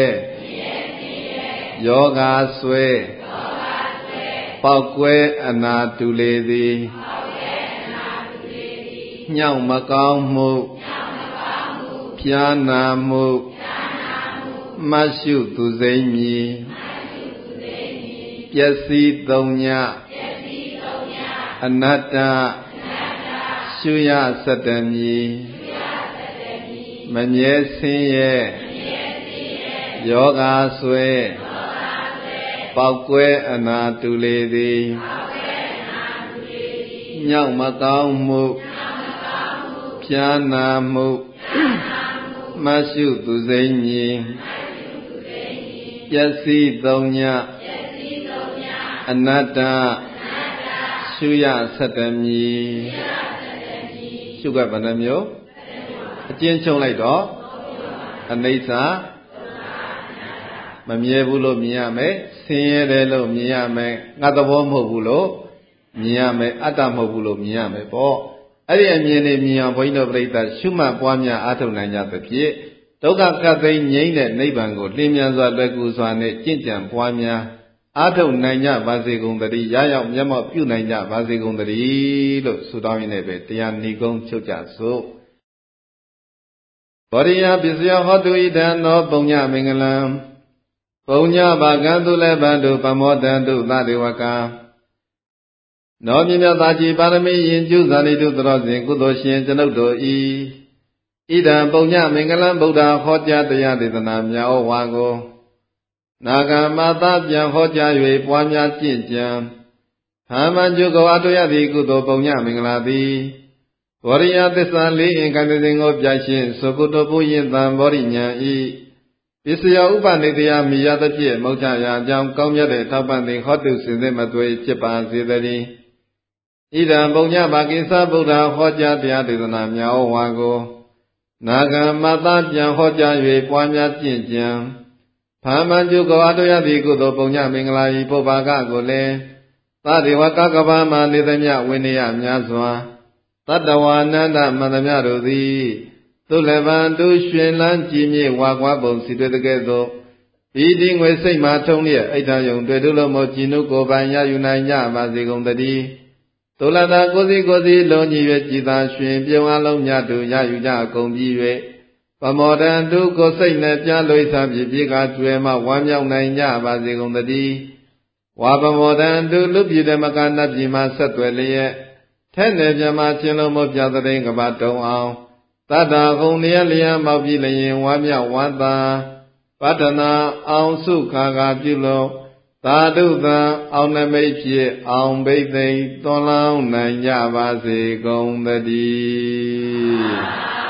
ယောဂါဆွဲပေါက်ကွဲအနာတူလေသည်ညောင်မကောင်းမှုဖြာနာမှုမရှုသူစိမ့်မည်ပျက်စီးသုံးညအနတ္တရှုရစတမည်မမြဲဆင်းရဲယောဂါဆွဲပေါက်ကွဲအနာတူလေသည်ညောင်မကောင်းမှုဖြာနာမှုမရှုသူစိမ့်မည်ပျက်စီးသုံးညအနတ္တရှုရစတမည်ရှုကဘယ်နှမျိုးအကျဉ်းချုပ်လိုက်တော့အနိစ္စမမြဲဘူးလို့မြင်ရမယ်ဆင်းရဲတယ်လို့မြင်ရမယ်ငါသဘောမဟုတ်ဘူးလို့မြင်ရမယ်အတ္တမဟုတ်ဘူးလို့မြင်ရမယ်ပေါ့အဲ့ဒီအမြင်လေးမြင်အောင်ဘုန်းကြီးတို့ပြိဿရှုမှတ်ပွားများအားထုတ်နိုင်ကြသဖြင့်ဒုက္ခကပ်သိမ်းငြိမ်းတဲ့နိဗ္ဗာန်ကိုလင်းမြန်စွာလွယ်ကူစွာနဲ့ကျင့်ကြံပွားများအားထုတ်နိုင်ကြပါစေကုန်သတည်းရရောက်မျက်မှောက်ပြုနိုင်ကြပါစေကုန်သတည်းလို့ဆုတောင်းရင်းနဲ့ပဲတရားဏီကုံချုပ်ကြစို့ဘောရိယပစ္စယဟောတုဣဒံသောပုံညမင်္ဂလံပုံညဘာကံသူလည်းဗန္တုပမောတံတုသတေဝကနောမြမြသာကြည်ပါရမီယင်ကျုဇာတိတုသရောစဉ်ကုသိုလ်ရှင်ကျွန်ုပ်တို့ဤဣဒံပုံညမင်္ဂလံဗုဒ္ဓဟောကြားတရားဒေသနာမြတ်ဩဝါကိုနာဂမသာပြန်ဟောကြား၍ပွားများကျင့်ကြံဟာမံကျုကောအတုယတိကုသိုလ်ပုံညမင်္ဂလာသည်ဘောရိယသစ္စာလေးအင်္ဂန္တစဉ်ကိုပြရှင်းသုကုတ္တပုယင်တံဘောရိညာဤပစ္စယဥပနိတယမိယသဖြင့်မௌချရာအကြောင်းကောင်းမြတ်တဲ့ထောက်ပံ့သည်ဟောတုစင်စစ်မသွေဖြစ်ပါစေတည်းဣဒံပုံညဘာကိစ္စဗုဒ္ဓဟောကြားတရားဒေသနာမြတ်ဩဝါကိုနာဂမတပြန်ဟောကြား၍ပွားများကျင့်ကြံဖာမန်ကျုကောအတုယတိကုသိုလ်ပုံညမင်္ဂလာဤပုဗ္ဗာကကိုလည်းသတေဝကကဘာမှာနေသမျှဝိနည်းများစွာတတ္တဝါနန္ဒမန္တမြတို့သည်သုလဗံတုရွှင်လန်းကြည်မြင့်ဝါကွာပုံစီတွေ့တဲ့ကဲ့သို့ဤဒီငွေစိတ်မှထုံးလျက်အိဋ္ဌယုံတွေ့ထုလို့မို့ကြည်နုကိုယ်ပိုင်ရယူနိုင်ကြပါစေကုန်သတည်းသုလတာကိုစီကိုစီလုံးကြီး၍ကြည်သာရွှင်ပြုံအလုံးမြတ်တို့ရယူကြအကုန်ပြီး၍ပမောဒံတုကိုစိတ်နဲ့ပြလွိစားဖြစ်ပြီးကကျွယ်မှဝမ်းမြောက်နိုင်ကြပါစေကုန်သတည်းဝါပမောဒံတုလူပြည်ဓမ္မကနတ်ပြည်မှာဆက်သွယ်လျက်ထဲ့နယ်ပြမချင်းလုံးမို့ပြသတဲ့ကဘာတုံအောင်တတ္တာဟုံလျက်လျက်မောက်ပြီးလျင်ဝမ်းမြောက်ဝမ်းသာပတ္ထနာအောင်စုခါခါပြုလို့သာဓုသံအောင်နမိတ်ဖြစ်အောင်ဘိသိက်သွန်လောင်းနိုင်ကြပါစေကုန်သတည်း